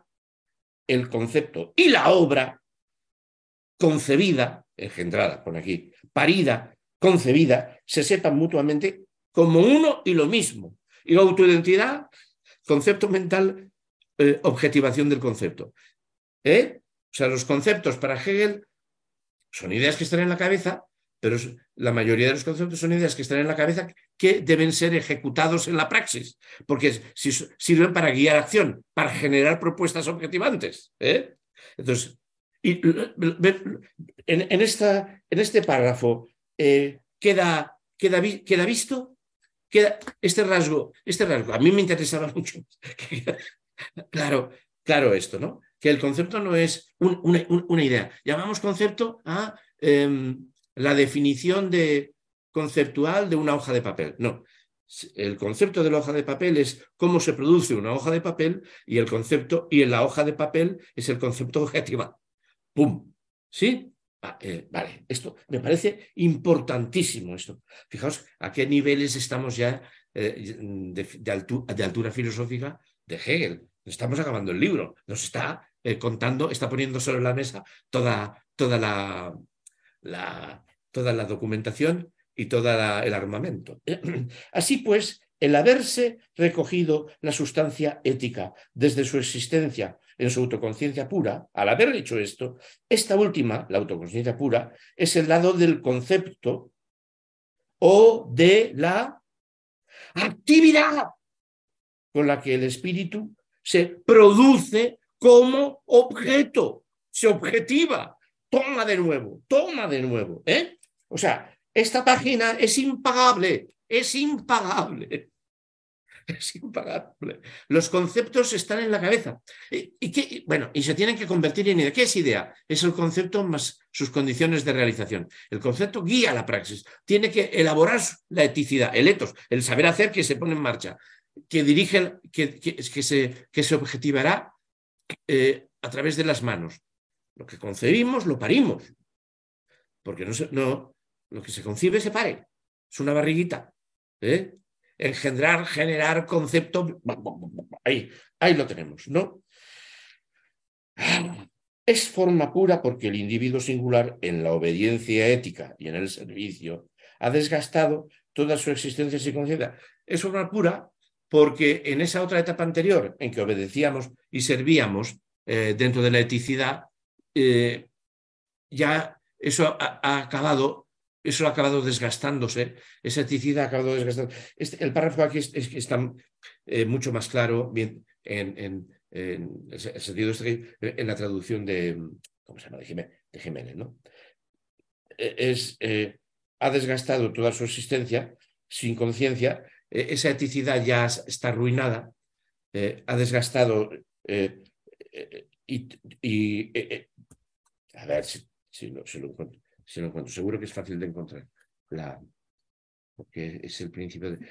concebida, engendrada, pone aquí, parida, concebida, se sepan mutuamente como uno y lo mismo. Y la autoidentidad, concepto mental, objetivación del concepto. O sea, los conceptos para Hegel son ideas que están en la cabeza, pero la mayoría de los conceptos son ideas que están en la cabeza que deben ser ejecutados en la praxis, porque sirven para guiar acción, para generar propuestas objetivantes. Entonces, en este párrafo queda visto, este rasgo, a mí me interesaba mucho. Claro esto, ¿no? Que el concepto no es una idea. Llamamos concepto a la definición conceptual de una hoja de papel. No. El concepto de la hoja de papel es cómo se produce una hoja de papel y el concepto, y en la hoja de papel es el concepto objetivo. ¡Pum! ¿Sí? Vale, esto me parece importantísimo esto. Fijaos a qué niveles estamos ya de altura filosófica de Hegel. Estamos acabando el libro, nos está contando, está poniendo sobre la mesa toda la documentación y todo el armamento. Así pues, el haberse recogido la sustancia ética desde su existencia en su autoconciencia pura, al haber hecho esto, esta última, la autoconciencia pura, es el lado del concepto o de la actividad con la que el espíritu se produce como objeto, se objetiva, toma de nuevo. O sea, esta página es impagable. Los conceptos están en la cabeza. Y se tienen que convertir en idea. ¿Qué es idea? Es el concepto más sus condiciones de realización. El concepto guía la praxis. Tiene que elaborar la eticidad, el etos, el saber hacer que se pone en marcha, que dirige, que se objetivará a través de las manos. Lo que concebimos, lo parimos. Porque lo que se concibe se pare. Es una barriguita. Engendrar, generar, concepto. Ahí lo tenemos, ¿no? Es forma pura porque el individuo singular, en la obediencia ética y en el servicio, ha desgastado toda su existencia sin conciencia. Es forma pura porque en esa otra etapa anterior, en que obedecíamos y servíamos dentro de la eticidad, ya eso ha acabado desgastándose, esa eticidad ha acabado desgastándose. El párrafo aquí está mucho más claro, bien, en el sentido en la traducción de, ¿cómo se llama?, de Jiménez, ¿no? Ha desgastado toda su existencia sin conciencia, esa eticidad ya está arruinada, ha desgastado a ver si lo encuentro. Seguro que es fácil de encontrar. Porque es el principio de...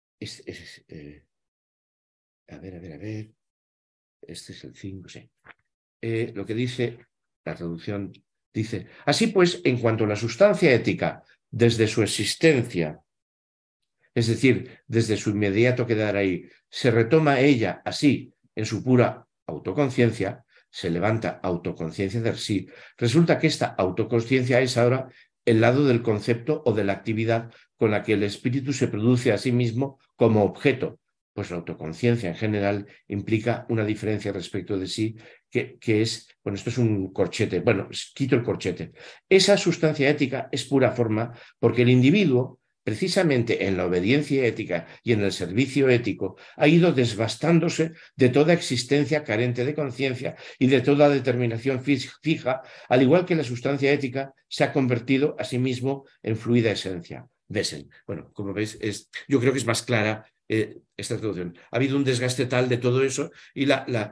a ver. Este es el 5, sí. Lo que dice la traducción, dice: así pues, en cuanto a la sustancia ética, desde su existencia, es decir, desde su inmediato quedar ahí, se retoma ella así, en su pura autoconciencia, se levanta autoconciencia de sí, resulta que esta autoconciencia es ahora el lado del concepto o de la actividad con la que el espíritu se produce a sí mismo como objeto, pues la autoconciencia en general implica una diferencia respecto de sí, que es, bueno, esto es un corchete, bueno, quito el corchete. Esa sustancia ética es pura forma porque el individuo, precisamente en la obediencia ética y en el servicio ético, ha ido desbastándose de toda existencia carente de conciencia y de toda determinación fija, al igual que la sustancia ética se ha convertido a sí mismo en fluida esencia. Wesen. Bueno, como veis, yo creo que es más clara esta traducción. Ha habido un desgaste tal de todo eso y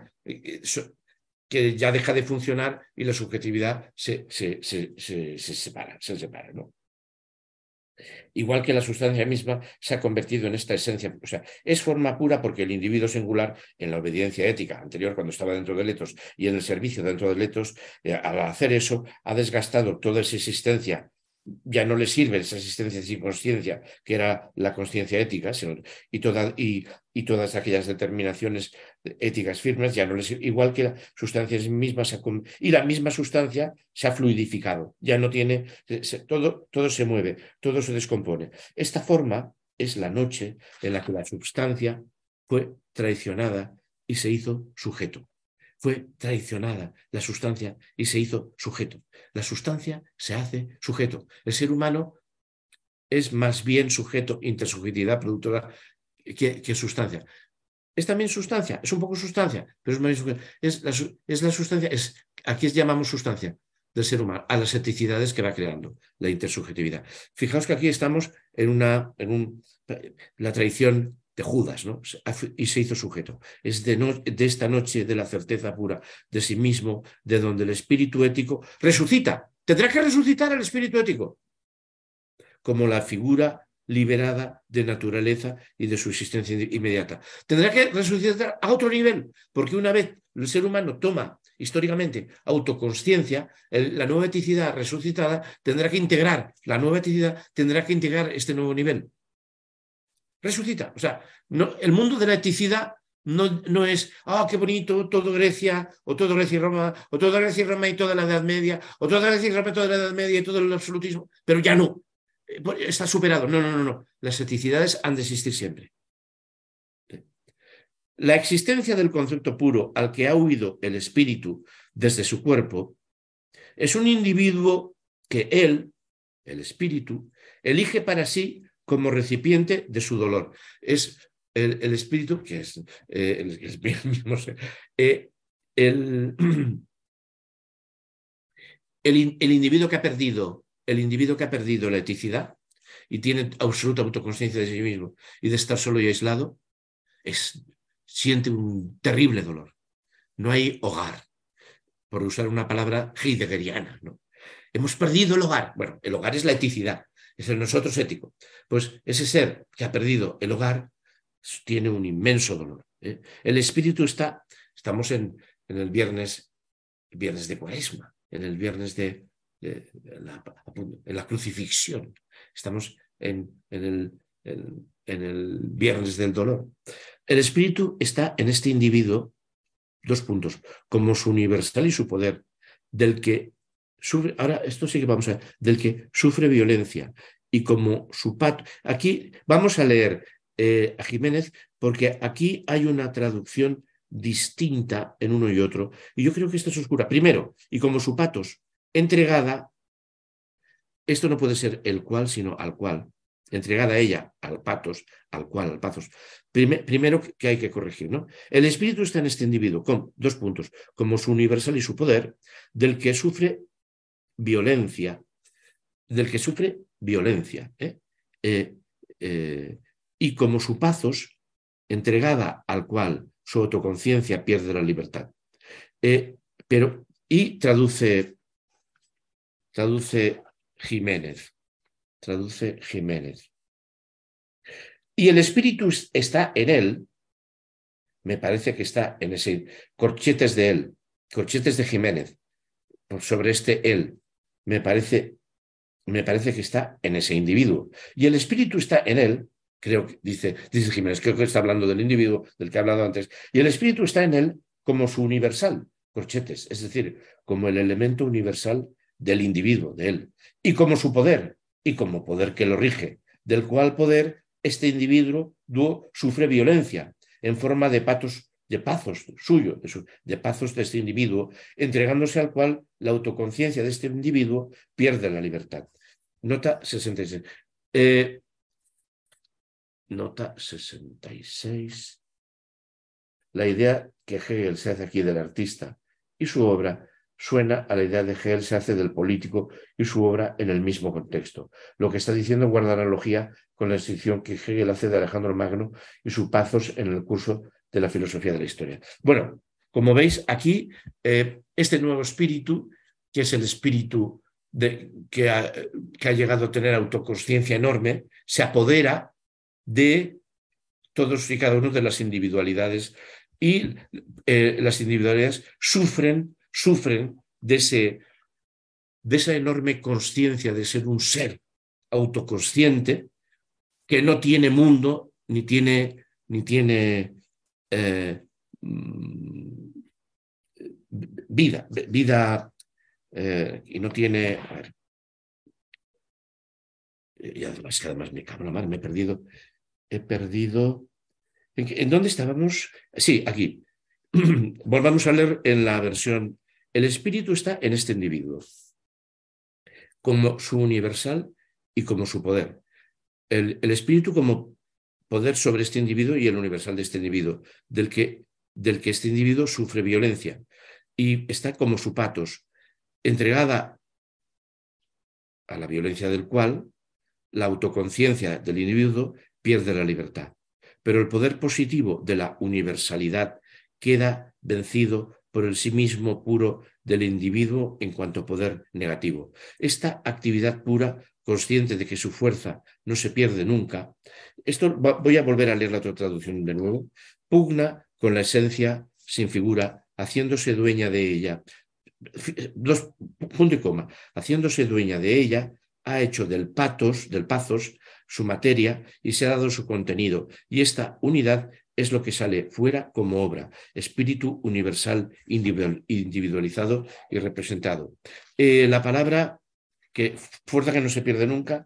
que ya deja de funcionar y la subjetividad se separa, ¿no? Igual que la sustancia misma se ha convertido en esta esencia. O sea, es forma pura porque el individuo singular, en la obediencia ética anterior, cuando estaba dentro del etos, y en el servicio dentro del etos, al hacer eso, ha desgastado toda esa existencia. Ya no le sirve esa existencia sin consciencia, que era la consciencia ética, y todas aquellas determinaciones éticas firmes, ya no les sirve, igual que la sustancia misma, y la misma sustancia se ha fluidificado, ya no tiene, todo se mueve, todo se descompone. Esta forma es la noche en la que la sustancia fue traicionada y se hizo sujeto. Fue traicionada la sustancia y se hizo sujeto. La sustancia se hace sujeto. El ser humano es más bien sujeto, intersubjetividad productora, que sustancia. Es también sustancia, es un poco sustancia, pero es más bien es la sustancia, aquí llamamos sustancia del ser humano, a las eticidades que va creando la intersubjetividad. Fijaos que aquí estamos la tradición de Judas, ¿no? Y se hizo sujeto. Es de esta noche de la certeza pura de sí mismo, de donde el espíritu ético resucita. Tendrá que resucitar el espíritu ético como la figura liberada de naturaleza y de su existencia inmediata. Tendrá que resucitar a otro nivel, porque una vez el ser humano toma históricamente autoconsciencia, la nueva eticidad resucitada tendrá que integrar, la nueva eticidad tendrá que integrar este nuevo nivel. Resucita. O sea, no, el mundo de la eticidad no es, qué bonito, todo Grecia, o todo Grecia y Roma, o toda Grecia y Roma y toda la Edad Media, o toda Grecia y Roma y toda la Edad Media y todo el absolutismo, pero ya no. Está superado. No. Las eticidades han de existir siempre. La existencia del concepto puro al que ha huido el espíritu desde su cuerpo es un individuo que él, el espíritu, elige para sí como recipiente de su dolor. Es el espíritu, que es el mismo ser, el individuo que ha perdido la eticidad y tiene absoluta autoconsciencia de sí mismo y de estar solo y aislado, siente un terrible dolor. No hay hogar, por usar una palabra heideggeriana, ¿no? Hemos perdido el hogar. Bueno, el hogar es la eticidad, es el nosotros ético. Pues ese ser que ha perdido el hogar tiene un inmenso dolor. El espíritu estamos en el viernes de Cuaresma, en el viernes de la crucifixión. Estamos en el viernes del dolor. El espíritu está en este individuo, dos puntos, como su universal y su poder, del que sufre, ahora esto sí que vamos a ver, del que sufre violencia y como su pato. Aquí vamos a leer a Jiménez porque aquí hay una traducción distinta en uno y otro, y yo creo que esta es oscura. Primero, y como su patos entregada, esto no puede ser el cual, sino al cual, entregada a ella, al patos, al cual, al patos. Primero que hay que corregir, ¿no? El espíritu está en este individuo, con dos puntos, como su universal y su poder, del que sufre violencia, y como su patos, entregada al cual su autoconciencia pierde la libertad. Y traduce Jiménez. Y el espíritu está en él, me parece que está en ese corchetes de él, corchetes de Jiménez, sobre este él, me parece que está en ese individuo. Y el espíritu está en él, creo que dice Jiménez, creo que está hablando del individuo del que he hablado antes, y el espíritu está en él como su universal, corchetes, es decir, como el elemento universal del individuo, de él, y como su poder, y como poder que lo rige, del cual poder este individuo individuo sufre violencia en forma de pazos suyo, de pazos de este individuo, entregándose al cual la autoconciencia de este individuo pierde la libertad. Nota 66. Nota 66. La idea que Hegel se hace aquí del artista y su obra suena a la idea de Hegel se hace del político y su obra en el mismo contexto. Lo que está diciendo guarda analogía con la distinción que Hegel hace de Alejandro Magno y su pathos en el curso de la filosofía de la historia. Bueno, como veis aquí, este nuevo espíritu, que es el espíritu que ha llegado a tener autoconsciencia enorme, se apodera de todos y cada una de las individualidades y las individualidades sufren de esa enorme consciencia de ser un ser autoconsciente que no tiene mundo ni tiene vida y no tiene... A ver, y además que además me cago en la mar, me he perdido. ¿En dónde estábamos? Sí, aquí. Volvamos a leer en la versión. El espíritu está en este individuo, como su universal y como su poder. El espíritu como poder sobre este individuo y el universal de este individuo, del que este individuo sufre violencia. Y está como su pathos, entregada a la violencia del cual la autoconciencia del individuo pierde la libertad. Pero el poder positivo de la universalidad queda vencido por el sí mismo puro del individuo en cuanto a poder negativo. Esta actividad pura, consciente de que su fuerza no se pierde nunca, voy a volver a leer la otra traducción de nuevo, pugna con la esencia sin figura, haciéndose dueña de ella, punto y coma, haciéndose dueña de ella, ha hecho del pathos su materia y se ha dado su contenido. Y esta unidad es lo que sale fuera como obra, espíritu universal, individualizado y representado. La palabra fuerza que no se pierde nunca,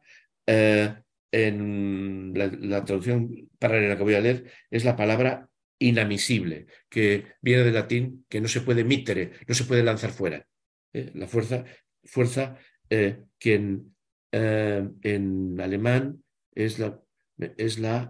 en la traducción paralela que voy a leer, es la palabra inadmisible, que viene del latín que no se puede mittere, no se puede lanzar fuera. La fuerza que en alemán es la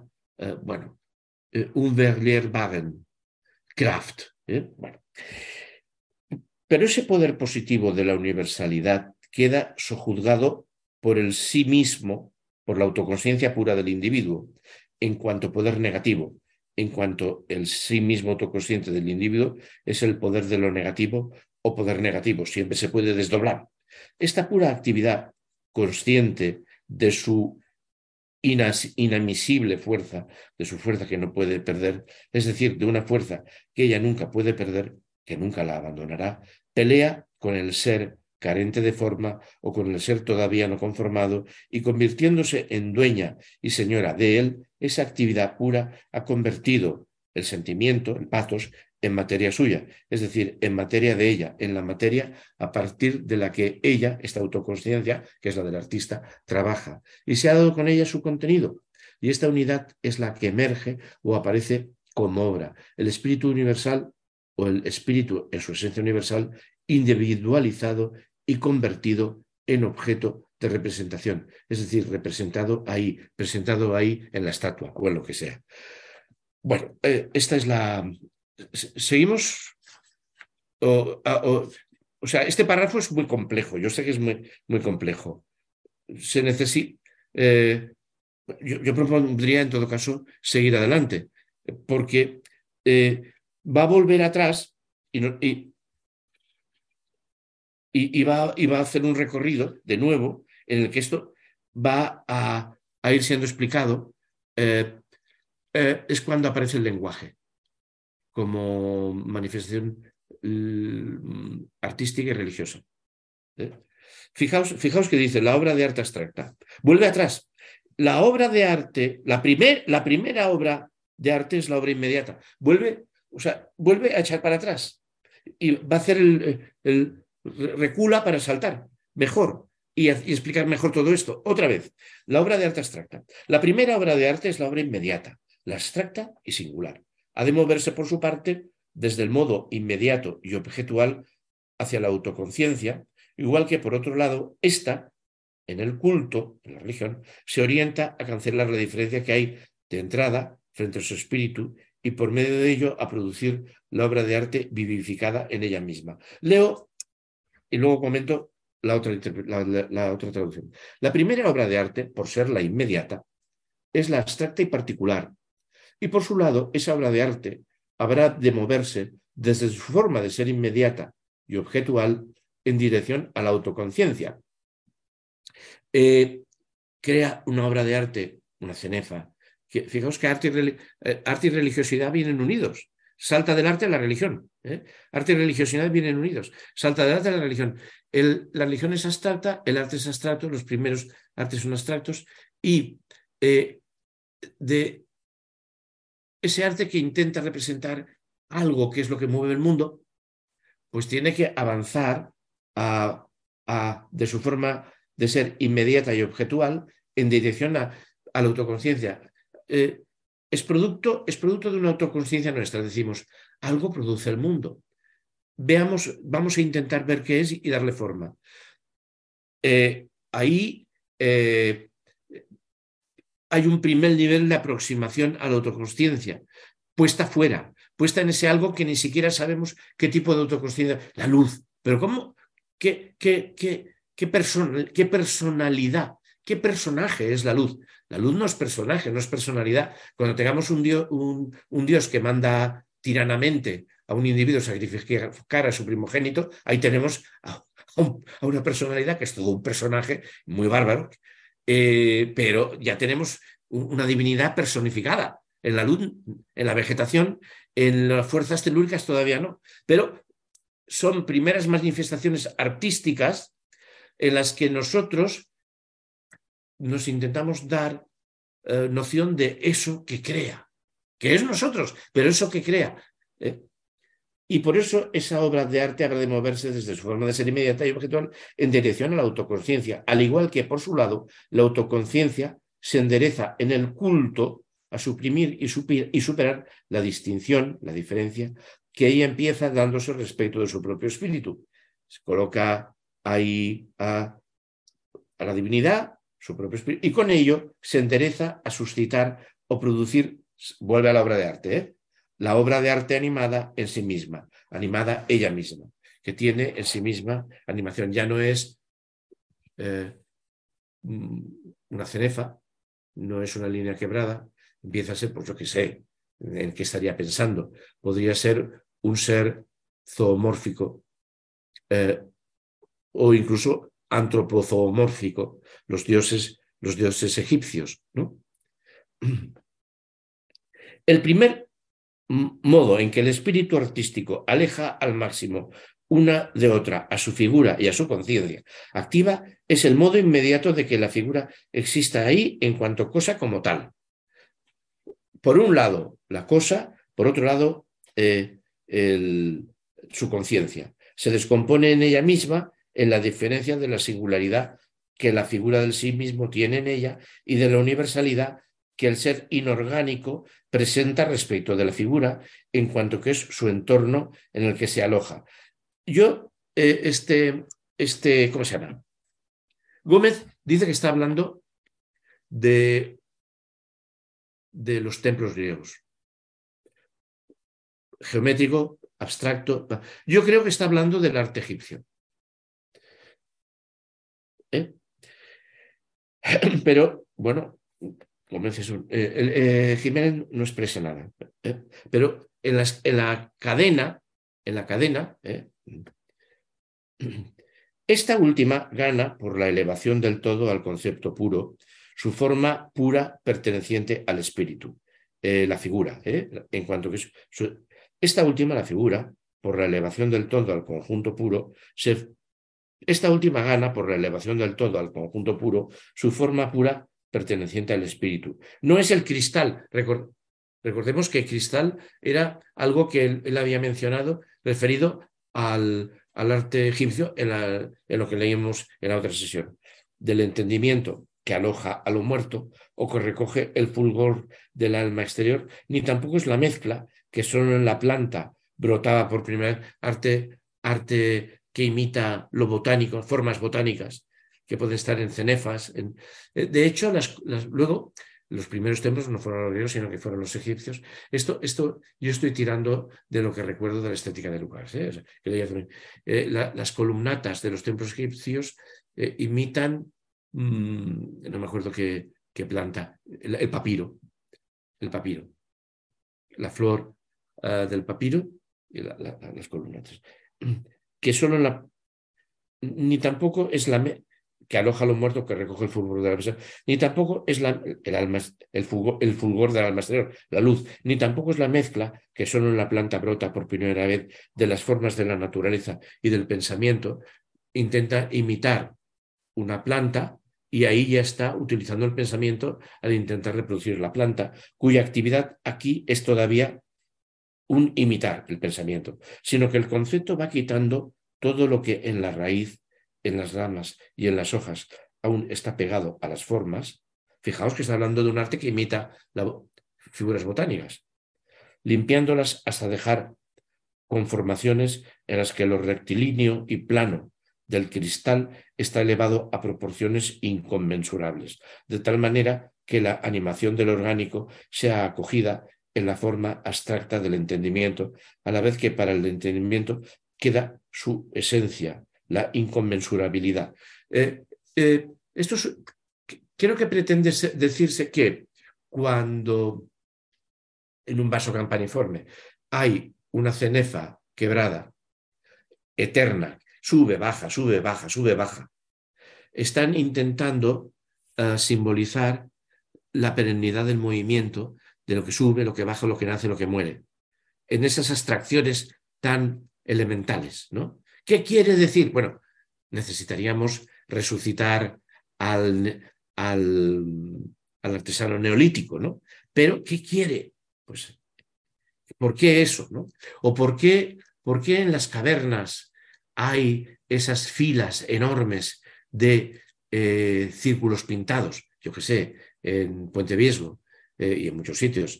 unverlierbaren Kraft. Bueno. Pero ese poder positivo de la universalidad queda sojuzgado por el sí mismo, por la autoconsciencia pura del individuo, en cuanto poder negativo, en cuanto el sí mismo autoconsciente del individuo es el poder de lo negativo o poder negativo, siempre se puede desdoblar. Esta pura actividad consciente de su inadmisible fuerza, de su fuerza que no puede perder, es decir, de una fuerza que ella nunca puede perder, que nunca la abandonará, pelea con el ser carente de forma o con el ser todavía no conformado y convirtiéndose en dueña y señora de él, esa actividad pura ha convertido el sentimiento, el pathos, en materia suya, es decir, en materia de ella, en la materia a partir de la que ella, esta autoconsciencia, que es la del artista, trabaja y se ha dado con ella su contenido. Y esta unidad es la que emerge o aparece como obra. El espíritu universal o el espíritu en su esencia universal, individualizado y convertido en objeto de representación, es decir, presentado ahí en la estatua o en lo que sea. Bueno, esta es la... Seguimos. O sea, este párrafo es muy complejo. Yo sé que es muy complejo. Se necesita. Yo propondría, en todo caso, seguir adelante, porque va a volver atrás y va a hacer un recorrido de nuevo en el que esto va a ir siendo explicado. Es cuando aparece el lenguaje como manifestación artística y religiosa. Fijaos que dice la obra de arte abstracta. Vuelve atrás. La obra de arte, la primera obra de arte es la obra inmediata. Vuelve a echar para atrás y va a hacer el recula para saltar mejor y explicar mejor todo esto. Otra vez, la obra de arte abstracta. La primera obra de arte es la obra inmediata. la abstracta y singular. Ha de moverse, por su parte, desde el modo inmediato y objetual hacia la autoconciencia, igual que, por otro lado, esta, en el culto, en la religión, se orienta a cancelar la diferencia que hay de entrada frente a su espíritu y, por medio de ello, a producir la obra de arte vivificada en ella misma. Leo y luego comento la otra traducción. La primera obra de arte, por ser la inmediata, es la abstracta y particular. Y por su lado, esa obra de arte habrá de moverse desde su forma de ser inmediata y objetual en dirección a la autoconciencia. Crea una obra de arte, una cenefa. Fijaos que arte y religiosidad vienen unidos. Salta del arte a la religión. Arte y religiosidad vienen unidos. Salta del arte a la religión. La religión es abstracta, el arte es abstracto, los primeros artes son abstractos, y de ese arte que intenta representar algo que es lo que mueve el mundo, pues tiene que avanzar de su forma de ser inmediata y objetual en dirección a la autoconciencia. Es producto de una autoconciencia nuestra. Decimos, algo produce el mundo. Vamos a intentar ver qué es y darle forma. Ahí hay un primer nivel de aproximación a la autoconsciencia, puesta fuera, puesta en ese algo que ni siquiera sabemos qué tipo de autoconsciencia. La luz. Pero ¿cómo? ¿Qué personalidad? ¿Qué personaje es la luz? La luz no es personaje, no es personalidad. Cuando tengamos un Dios que manda tiranamente a un individuo sacrificar a su primogénito, ahí tenemos a una personalidad que es todo un personaje muy bárbaro, pero ya tenemos una divinidad personificada. En la luz, en la vegetación, en las fuerzas telúricas todavía no. Pero son primeras manifestaciones artísticas en las que nosotros nos intentamos dar noción de eso que crea, que es nosotros, pero eso que crea. Y por eso esa obra de arte habrá de moverse desde su forma de ser inmediata y objetual en dirección a la autoconciencia, al igual que, por su lado, la autoconciencia se endereza en el culto a suprimir y superar la distinción, la diferencia, que ella empieza dándose respecto de su propio espíritu. Se coloca ahí a la divinidad, su propio espíritu, y con ello se endereza a suscitar o producir, vuelve a la obra de arte, la obra de arte animada en sí misma, animada ella misma, que tiene en sí misma animación. Ya no es una cenefa, no es una línea quebrada, empieza a ser, pues yo qué sé, en qué estaría pensando. Podría ser un ser zoomórfico o incluso antropozoomórfico, los dioses egipcios, ¿no? El primer modo en que el espíritu artístico aleja al máximo una de otra a su figura y a su conciencia activa es el modo inmediato de que la figura exista ahí en cuanto cosa como tal. Por un lado, la cosa, por otro lado, su conciencia. Se descompone en ella misma en la diferencia de la singularidad que la figura del sí mismo tiene en ella y de la universalidad que el ser inorgánico presenta respecto de la figura en cuanto que es su entorno en el que se aloja. ¿Cómo se llama? Gómez dice que está hablando de los templos griegos. Geométrico, abstracto. Yo creo que está hablando del arte egipcio. Pero, bueno, Jiménez no expresa nada. Pero en la cadena, esta última gana por la elevación del todo al concepto puro, su forma pura perteneciente al espíritu, la figura, en cuanto que esta última, la figura, por la elevación del todo al conjunto puro, esta última gana por la elevación del todo al conjunto puro, su forma pura perteneciente al espíritu. No es el cristal. Recordemos que cristal era algo que él había mencionado referido al arte egipcio en lo que leímos en la otra sesión, del entendimiento que aloja a lo muerto o que recoge el fulgor del alma exterior, ni tampoco es la mezcla que solo en la planta brotaba por primera vez, arte que imita lo botánico, formas botánicas que pueden estar en cenefas. De hecho, luego los primeros templos no fueron los griegos, sino que fueron los egipcios. Esto yo estoy tirando de lo que recuerdo de la estética de Lucas. O sea, las columnatas de los templos egipcios imitan, no me acuerdo qué planta, el papiro, la flor del papiro y las columnatas. Que solo ni tampoco es que aloja a los muertos, que recoge el fulgor de la mesa, ni tampoco es el fulgor del alma exterior, la luz, ni tampoco es la mezcla que solo en la planta brota por primera vez de las formas de la naturaleza y del pensamiento, intenta imitar una planta y ahí ya está utilizando el pensamiento al intentar reproducir la planta, cuya actividad aquí es todavía un imitar el pensamiento, sino que el concepto va quitando todo lo que en la raíz, en las ramas y en las hojas aún está pegado a las formas. Fijaos que está hablando de un arte que imita figuras botánicas, limpiándolas hasta dejar conformaciones en las que lo rectilíneo y plano del cristal está elevado a proporciones inconmensurables, de tal manera que la animación del orgánico sea acogida en la forma abstracta del entendimiento, a la vez que para el entendimiento queda su esencia, la inconmensurabilidad. Esto creo que pretende decirse que cuando en un vaso campaniforme hay una cenefa quebrada, eterna, sube, baja, sube, baja, sube, baja, están intentando simbolizar la perennidad del movimiento, de lo que sube, lo que baja, lo que nace, lo que muere, en esas abstracciones tan elementales, ¿no? ¿Qué quiere decir? Bueno, necesitaríamos resucitar al artesano neolítico, ¿no? Pero, ¿qué quiere? Pues, ¿por qué eso, no? ¿O por qué en las cavernas hay esas filas enormes de círculos pintados? Yo qué sé, en Puente Viesgo y en muchos sitios.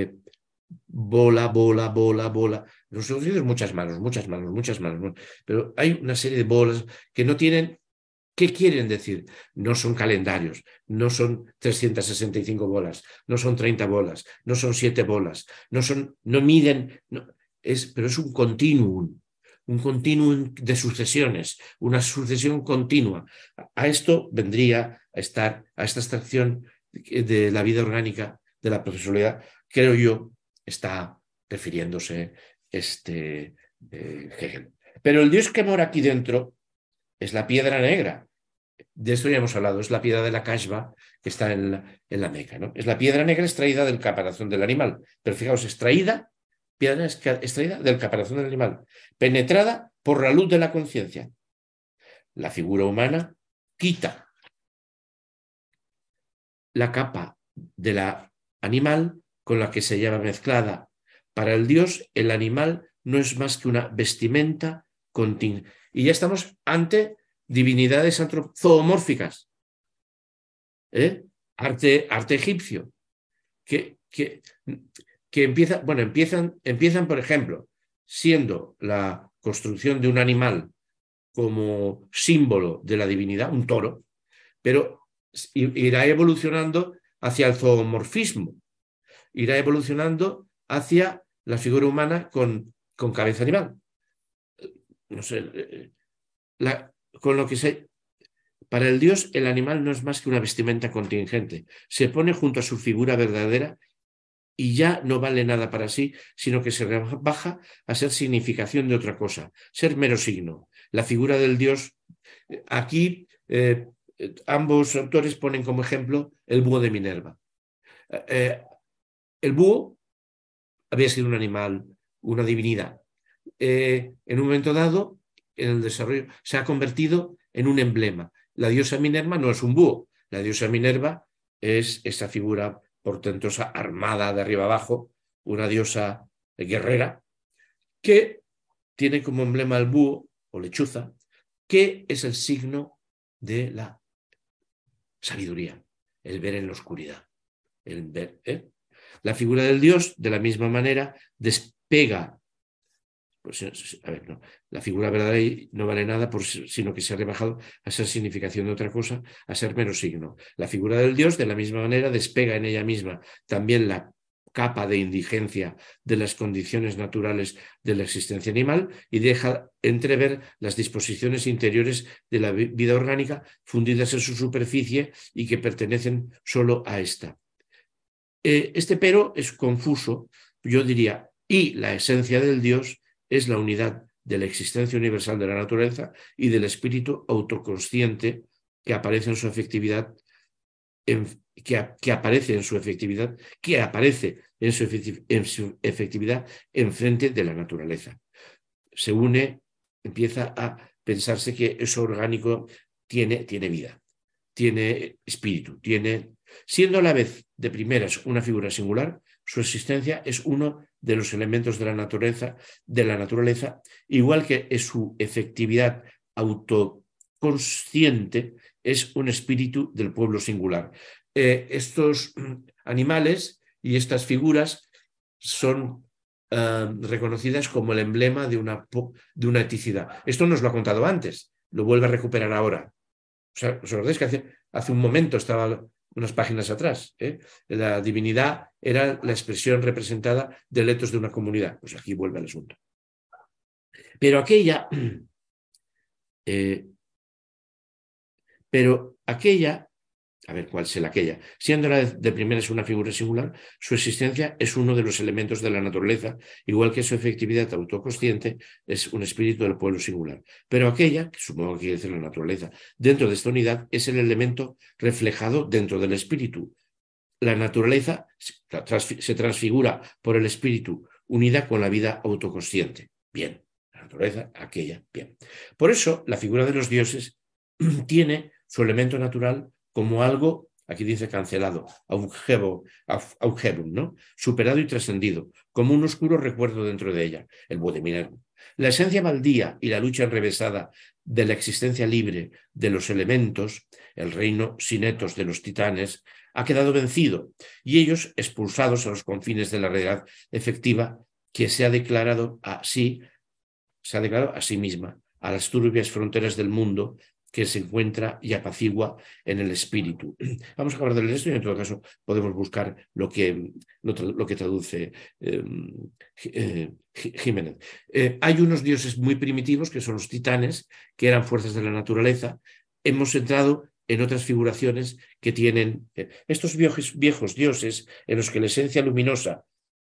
Bola, bola, bola, bola. En los sitios muchas manos, muchas manos, muchas manos. Pero hay una serie de bolas que no tienen. ¿Qué quieren decir? No son calendarios, no son 365 bolas, no son 30 bolas, no son 7 bolas, no miden, pero es un continuum de sucesiones, una sucesión continua. A esto vendría a esta abstracción de la vida orgánica, de la profesionalidad, creo yo, está refiriéndose Hegel. Pero el Dios que mora aquí dentro es la piedra negra. De esto ya hemos hablado, es la piedra de la Kashba que está en la Meca, ¿no? Es la piedra negra extraída del caparazón del animal. Pero fijaos, piedra extraída del caparazón del animal, penetrada por la luz de la conciencia. La figura humana quita la capa de la animal con la que se lleva mezclada. Para el Dios, el animal no es más que una vestimenta contingente. Y ya estamos ante divinidades zoomórficas, arte egipcio, que empiezan, por ejemplo, siendo la construcción de un animal como símbolo de la divinidad, un toro, pero irá evolucionando hacia el zoomorfismo, irá evolucionando hacia la figura humana con cabeza animal. No sé, con lo que para el Dios, el animal no es más que una vestimenta contingente. Se pone junto a su figura verdadera y ya no vale nada para sí, sino que se rebaja a ser significación de otra cosa, ser mero signo. La figura del Dios, aquí ambos autores ponen como ejemplo el búho de Minerva. El búho había sido un animal, una divinidad. En un momento dado, en el desarrollo, se ha convertido en un emblema. La diosa Minerva no es un búho, la diosa Minerva es esa figura portentosa, armada de arriba abajo, una diosa guerrera, que tiene como emblema el búho o lechuza, que es el signo de la sabiduría, el ver en la oscuridad. El ver, La figura del Dios, de la misma manera, despega. Pues, a ver, no. La figura verdadera no vale nada sino que se ha rebajado a ser significación de otra cosa, a ser mero signo. La figura del Dios, de la misma manera, despega en ella misma también la capa de indigencia de las condiciones naturales de la existencia animal y deja entrever las disposiciones interiores de la vida orgánica fundidas en su superficie y que pertenecen solo a esta. Este pero es confuso, yo diría, y la esencia del Dios es la unidad de la existencia universal de la naturaleza y del espíritu autoconsciente que aparece en su efectividad, que aparece en su efectividad enfrente de la naturaleza. Se une, empieza a pensarse que eso orgánico tiene vida, tiene espíritu, siendo a la vez de primeras una figura singular, su existencia es uno de los elementos de la naturaleza, igual que su efectividad autoconsciente es un espíritu del pueblo singular. Estos animales y estas figuras son reconocidas como el emblema de una eticidad. Esto nos lo ha contado antes, lo vuelve a recuperar ahora. ¿Os acordáis que hace un momento estaba unas páginas atrás? La divinidad era la expresión representada del etos de una comunidad. Pues aquí vuelve el asunto. Pero aquella, a ver, ¿cuál será aquella? Siendo la de primera es una figura singular, su existencia es uno de los elementos de la naturaleza, igual que su efectividad autoconsciente es un espíritu del pueblo singular. Pero aquella, que supongo que quiere decir la naturaleza, dentro de esta unidad es el elemento reflejado dentro del espíritu. La naturaleza se transfigura por el espíritu, unida con la vida autoconsciente. Bien, la naturaleza, aquella, bien. Por eso, la figura de los dioses tiene su elemento natural como algo, aquí dice cancelado, augebum, ¿no? Superado y trascendido, como un oscuro recuerdo dentro de ella, el Bodeminermo. La esencia baldía y la lucha enrevesada de la existencia libre de los elementos, el reino sin etos de los titanes, ha quedado vencido y ellos expulsados a los confines de la realidad efectiva que se ha declarado a sí misma, a las turbias fronteras del mundo que se encuentra y apacigua en el espíritu. Vamos a acabar de leer esto y en todo caso podemos buscar lo que traduce Jiménez. Hay unos dioses muy primitivos que son los titanes, que eran fuerzas de la naturaleza. Hemos entrado en otras figuraciones que tienen estos viejos dioses en los que la esencia luminosa,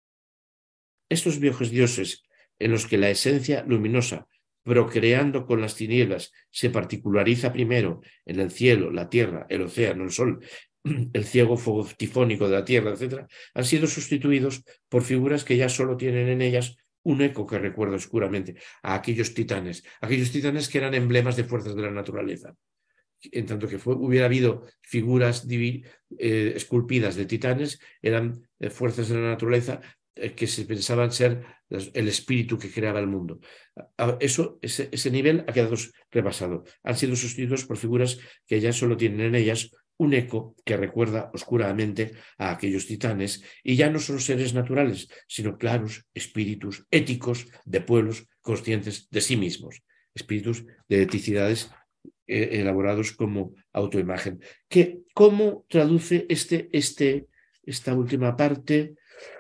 procreando con las tinieblas, se particulariza primero en el cielo, la tierra, el océano, el sol, el ciego fuego tifónico de la tierra, etc., han sido sustituidos por figuras que ya solo tienen en ellas un eco que recuerda oscuramente a aquellos titanes que eran emblemas de fuerzas de la naturaleza. En tanto que hubiera habido figuras esculpidas de titanes, eran fuerzas de la naturaleza que se pensaban ser el espíritu que creaba el mundo. Ese nivel ha quedado repasado. Han sido sustituidos por figuras que ya solo tienen en ellas un eco que recuerda oscuramente a aquellos titanes y ya no son seres naturales, sino claros espíritus éticos de pueblos conscientes de sí mismos, espíritus de eticidades elaborados como autoimagen. ¿Cómo traduce esta última parte?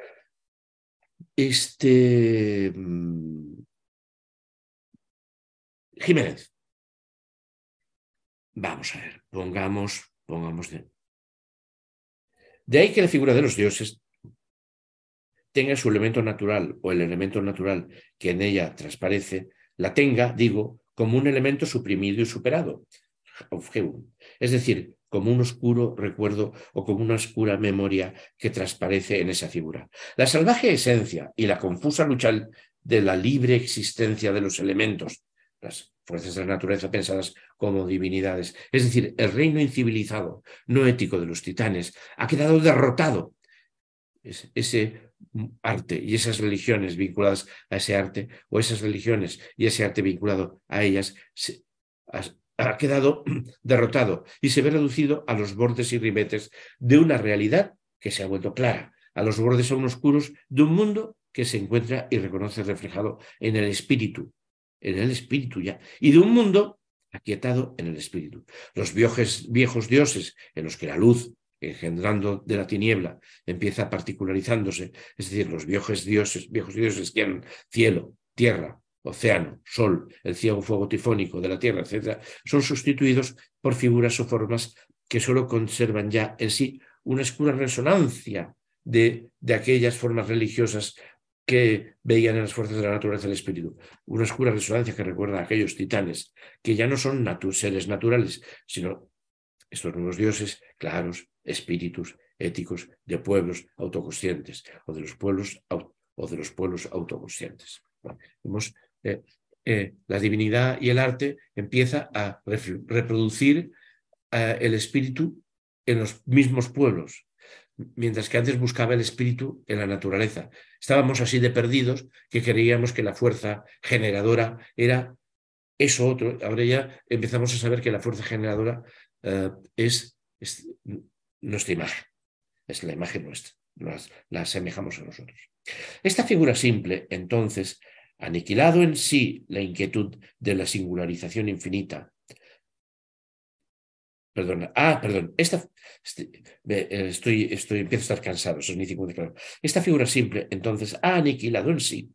Jiménez. Vamos a ver, pongamos de ahí que la figura de los dioses tenga su elemento natural o el elemento natural que en ella transparece, la tenga, digo, como un elemento suprimido y superado. Es decir, como un oscuro recuerdo o como una oscura memoria que transparece en esa figura. La salvaje esencia y la confusa lucha de la libre existencia de los elementos, las fuerzas de la naturaleza pensadas como divinidades, es decir, el reino incivilizado, no ético de los titanes, ha quedado derrotado. Ese arte y esas religiones vinculadas a ese arte, o esas religiones y ese arte vinculado a ellas, ha quedado derrotado y se ve reducido a los bordes y ribetes de una realidad que se ha vuelto clara, a los bordes aún oscuros de un mundo que se encuentra y reconoce reflejado en el espíritu ya, y de un mundo aquietado en el espíritu. Los viejos dioses en los que la luz, engendrando de la tiniebla, empieza particularizándose, es decir, los viejos dioses que eran cielo, tierra, océano, sol, el ciego fuego tifónico de la tierra, etc., son sustituidos por figuras o formas que solo conservan ya en sí una oscura resonancia de aquellas formas religiosas que veían en las fuerzas de la naturaleza del espíritu. Una oscura resonancia que recuerda a aquellos titanes que ya no son seres naturales, sino estos nuevos dioses claros, espíritus éticos de pueblos autoconscientes o de los pueblos autoconscientes. La divinidad y el arte empieza a reproducir el espíritu en los mismos pueblos, mientras que antes buscaba el espíritu en la naturaleza. Estábamos así de perdidos que creíamos que la fuerza generadora era eso otro. Ahora ya empezamos a saber que la fuerza generadora es nuestra imagen, es la imagen nuestra, la asemejamos a nosotros. Esta figura simple, entonces, aniquilado en sí la inquietud de la singularización infinita, empiezo a estar cansado, eso es mi 50 claro. Esta figura simple, entonces, ha aniquilado en sí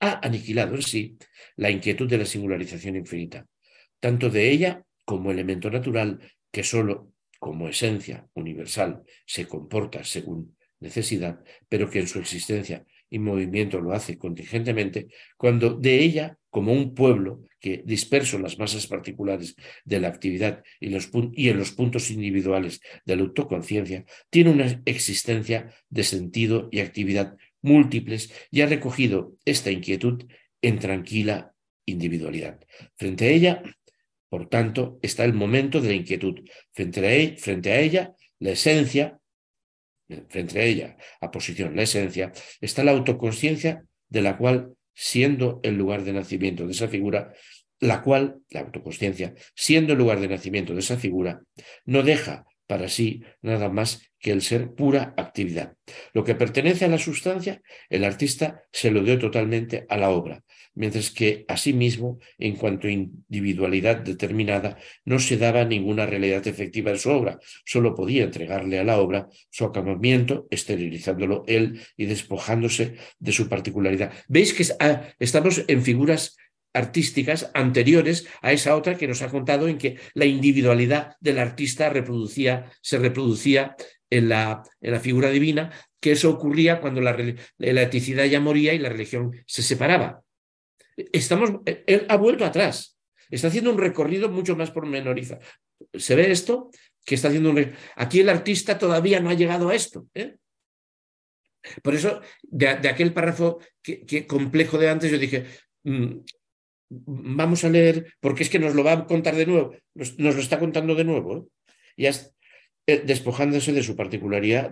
la inquietud de la singularización infinita, tanto de ella como elemento natural que solo como esencia universal se comporta según necesidad, pero que en su existencia y movimiento lo hace contingentemente, cuando de ella, como un pueblo que disperso en las masas particulares de la actividad y en los puntos individuales de la autoconciencia, tiene una existencia de sentido y actividad múltiples y ha recogido esta inquietud en tranquila individualidad. Frente a ella, por tanto, está el momento de la inquietud. Frente a ella, la esencia, frente a ella, a posición, la esencia, está la autoconsciencia de la cual, siendo el lugar de nacimiento de esa figura, la autoconsciencia, siendo el lugar de nacimiento de esa figura, no deja para sí nada más que el ser pura actividad. Lo que pertenece a la sustancia, el artista se lo dio totalmente a la obra, mientras que a sí mismo, en cuanto a individualidad determinada, no se daba ninguna realidad efectiva en su obra, solo podía entregarle a la obra su acabamiento, esterilizándolo él y despojándose de su particularidad. ¿Veis que estamos en figuras artísticas anteriores a esa otra que nos ha contado en que la individualidad del artista se reproducía en la figura divina, que eso ocurría cuando la eticidad ya moría y la religión se separaba? Él ha vuelto atrás, está haciendo un recorrido mucho más pormenorizado. ¿Se ve esto? Que está haciendo aquí el artista todavía no ha llegado a esto, ¿eh? Por eso, de aquel párrafo que complejo de antes, yo dije, vamos a leer, porque es que nos lo va a contar de nuevo, nos lo está contando de nuevo, ¿eh? Y despojándose de su particularidad,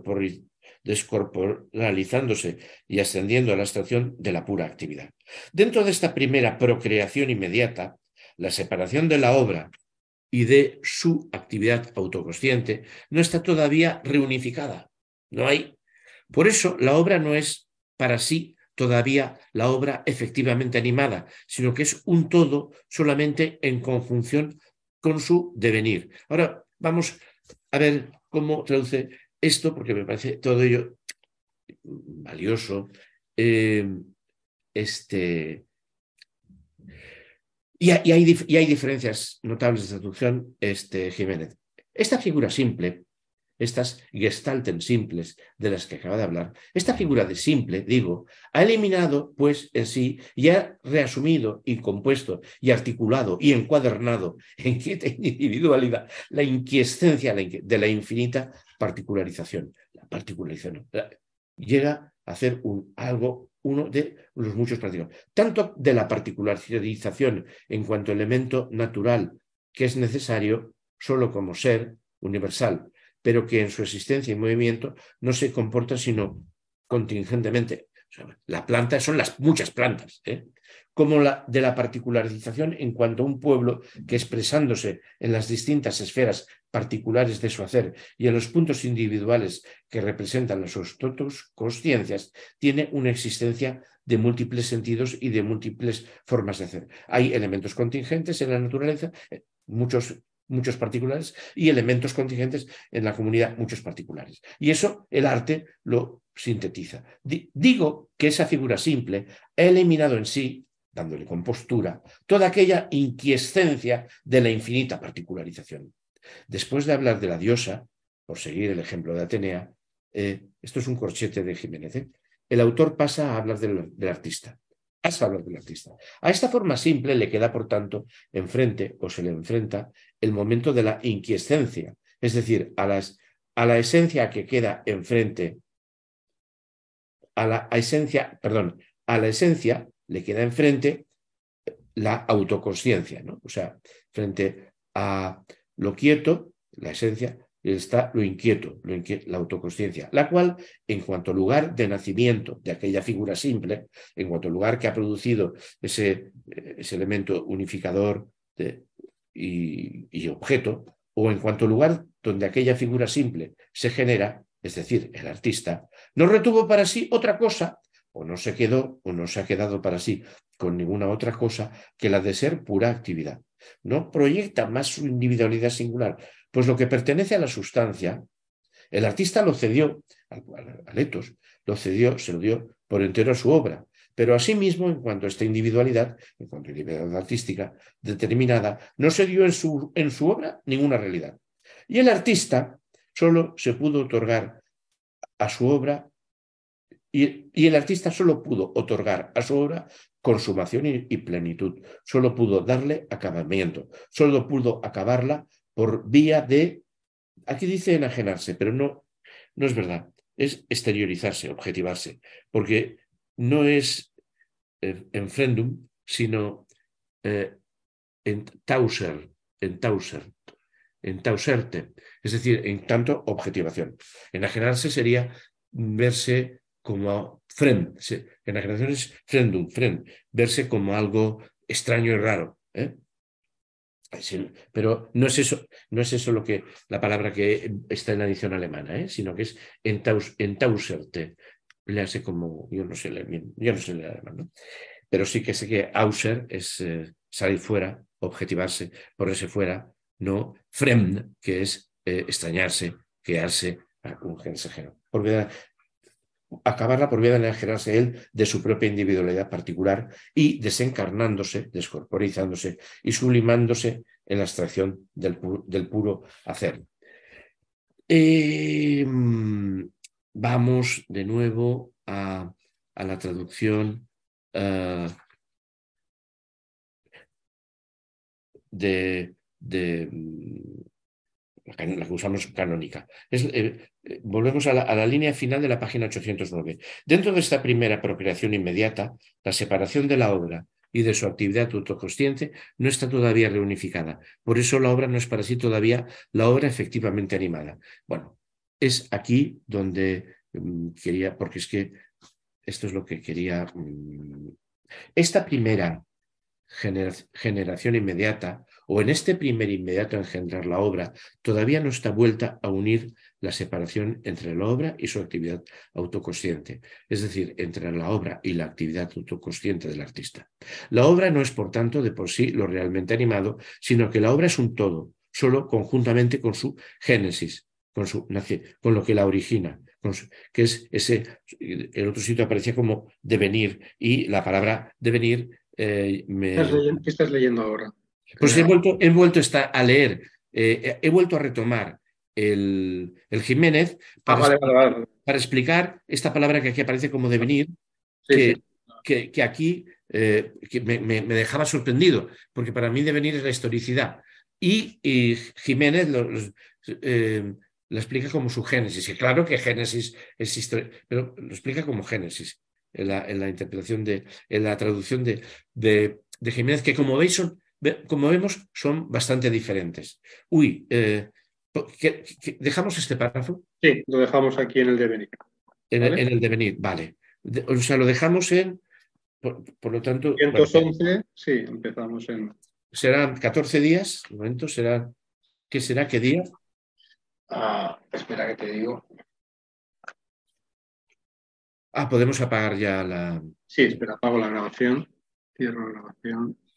descorporalizándose y ascendiendo a la abstracción de la pura actividad. Dentro de esta primera procreación inmediata, la separación de la obra y de su actividad autoconsciente no está todavía reunificada. No hay. Por eso la obra no es para sí todavía la obra efectivamente animada, sino que es un todo solamente en conjunción con su devenir. Ahora vamos a ver cómo traduce esto, porque me parece todo ello valioso. Y hay diferencias notables de traducción, Jiménez. Esta figura simple, estas gestalten simples de las que acaba de hablar, esta figura de simple, digo, ha eliminado pues en sí y ha reasumido y compuesto y articulado y encuadernado en quieta individualidad la inquiescencia de la infinita particularización. La particularización llega a hacer uno de los muchos prácticos, tanto de la particularización en cuanto elemento natural que es necesario solo como ser universal, pero que en su existencia y movimiento no se comporta sino contingentemente. La planta son las muchas plantas, ¿eh? como de la particularización en cuanto a un pueblo que, expresándose en las distintas esferas particulares de su hacer y en los puntos individuales que representan las autoconsciencias, tiene una existencia de múltiples sentidos y de múltiples formas de hacer. Hay elementos contingentes en la naturaleza, muchos particulares, y elementos contingentes en la comunidad, muchos particulares. Y eso el arte lo sintetiza. Digo que esa figura simple ha eliminado en sí, dándole compostura, toda aquella inquiescencia de la infinita particularización. Después de hablar de la diosa, por seguir el ejemplo de Atenea, esto es un corchete de Jiménez, el autor pasa a hablar del artista. A esta forma simple le queda, por tanto, enfrente, o se le enfrenta, el momento de la inquiescencia, es decir, a la esencia que queda enfrente, a la esencia le queda enfrente la autoconsciencia, ¿no? O sea, frente a lo quieto, la esencia, está lo inquieto, la autoconsciencia, la cual, en cuanto al lugar de nacimiento de aquella figura simple, en cuanto al lugar que ha producido ese elemento unificador y objeto, o en cuanto al lugar donde aquella figura simple se genera, es decir, el artista, no retuvo para sí otra cosa, o no se ha quedado para sí con ninguna otra cosa que la de ser pura actividad. No proyecta más su individualidad singular, pues lo que pertenece a la sustancia, el artista lo cedió al etos, se lo dio por entero a su obra, pero asimismo, en cuanto a esta individualidad, en cuanto a individualidad artística determinada, no se dio en su obra ninguna realidad. Y el artista solo se pudo otorgar a su obra, y el artista solo pudo otorgar a su obra consumación y plenitud, solo pudo darle acabamiento, solo pudo acabarla por vía de, aquí dice enajenarse, pero no es verdad, es exteriorizarse, objetivarse, porque no es enfrendum, sino entauserte, es decir, en tanto objetivación. Enajenarse sería verse como enajenación es frendum, verse como algo extraño y raro, ¿eh? Pero no es eso lo que la palabra que está en la edición alemana, ¿eh? Sino que es entauserte. Le hace como, yo no sé leer alemán, ¿no? Pero sí que sé que auser es salir fuera, objetivarse, ponerse fuera, no fremd, que es extrañarse, quedarse un genus ajeno. Acabarla por vía de enajenarse él de su propia individualidad particular y desencarnándose, descorporizándose y sublimándose en la abstracción del puro hacer. Vamos de nuevo a la traducción la que usamos canónica. Volvemos a la línea final de la página 809. Dentro de esta primera procreación inmediata, la separación de la obra y de su actividad autoconsciente no está todavía reunificada. Por eso la obra no es para sí todavía la obra efectivamente animada. Bueno, es aquí donde quería, porque es que esto es lo que quería. Esta primera generación inmediata, o en este primer inmediato engendrar la obra, todavía no está vuelta a unir la separación entre la obra y su actividad autoconsciente, es decir, entre la obra y la actividad autoconsciente del artista. La obra no es, por tanto, de por sí lo realmente animado, sino que la obra es un todo, solo conjuntamente con su génesis, con lo que la origina, que es ese, el otro sitio aparecía como devenir, y la palabra devenir ¿Qué estás leyendo ahora? Pues he vuelto a leer, he vuelto a retomar el Jiménez vale. para explicar esta palabra que aquí aparece como devenir, Sí. que aquí que me dejaba sorprendido, porque para mí devenir es la historicidad. Y Jiménez la explica como su génesis. Y claro que génesis es historia, pero lo explica como génesis en la interpretación en la traducción de Jiménez, que como vemos son bastante diferentes. ¿Dejamos este párrafo? Sí, lo dejamos aquí en el devenir. En el devenir, vale. O sea, lo dejamos en Por lo tanto, 111, sí, empezamos en... serán 14 días. De momento será, ¿qué será? ¿Qué día? Espera que te digo. Podemos apagar ya la... Sí, espera, apago la grabación. Cierro la grabación.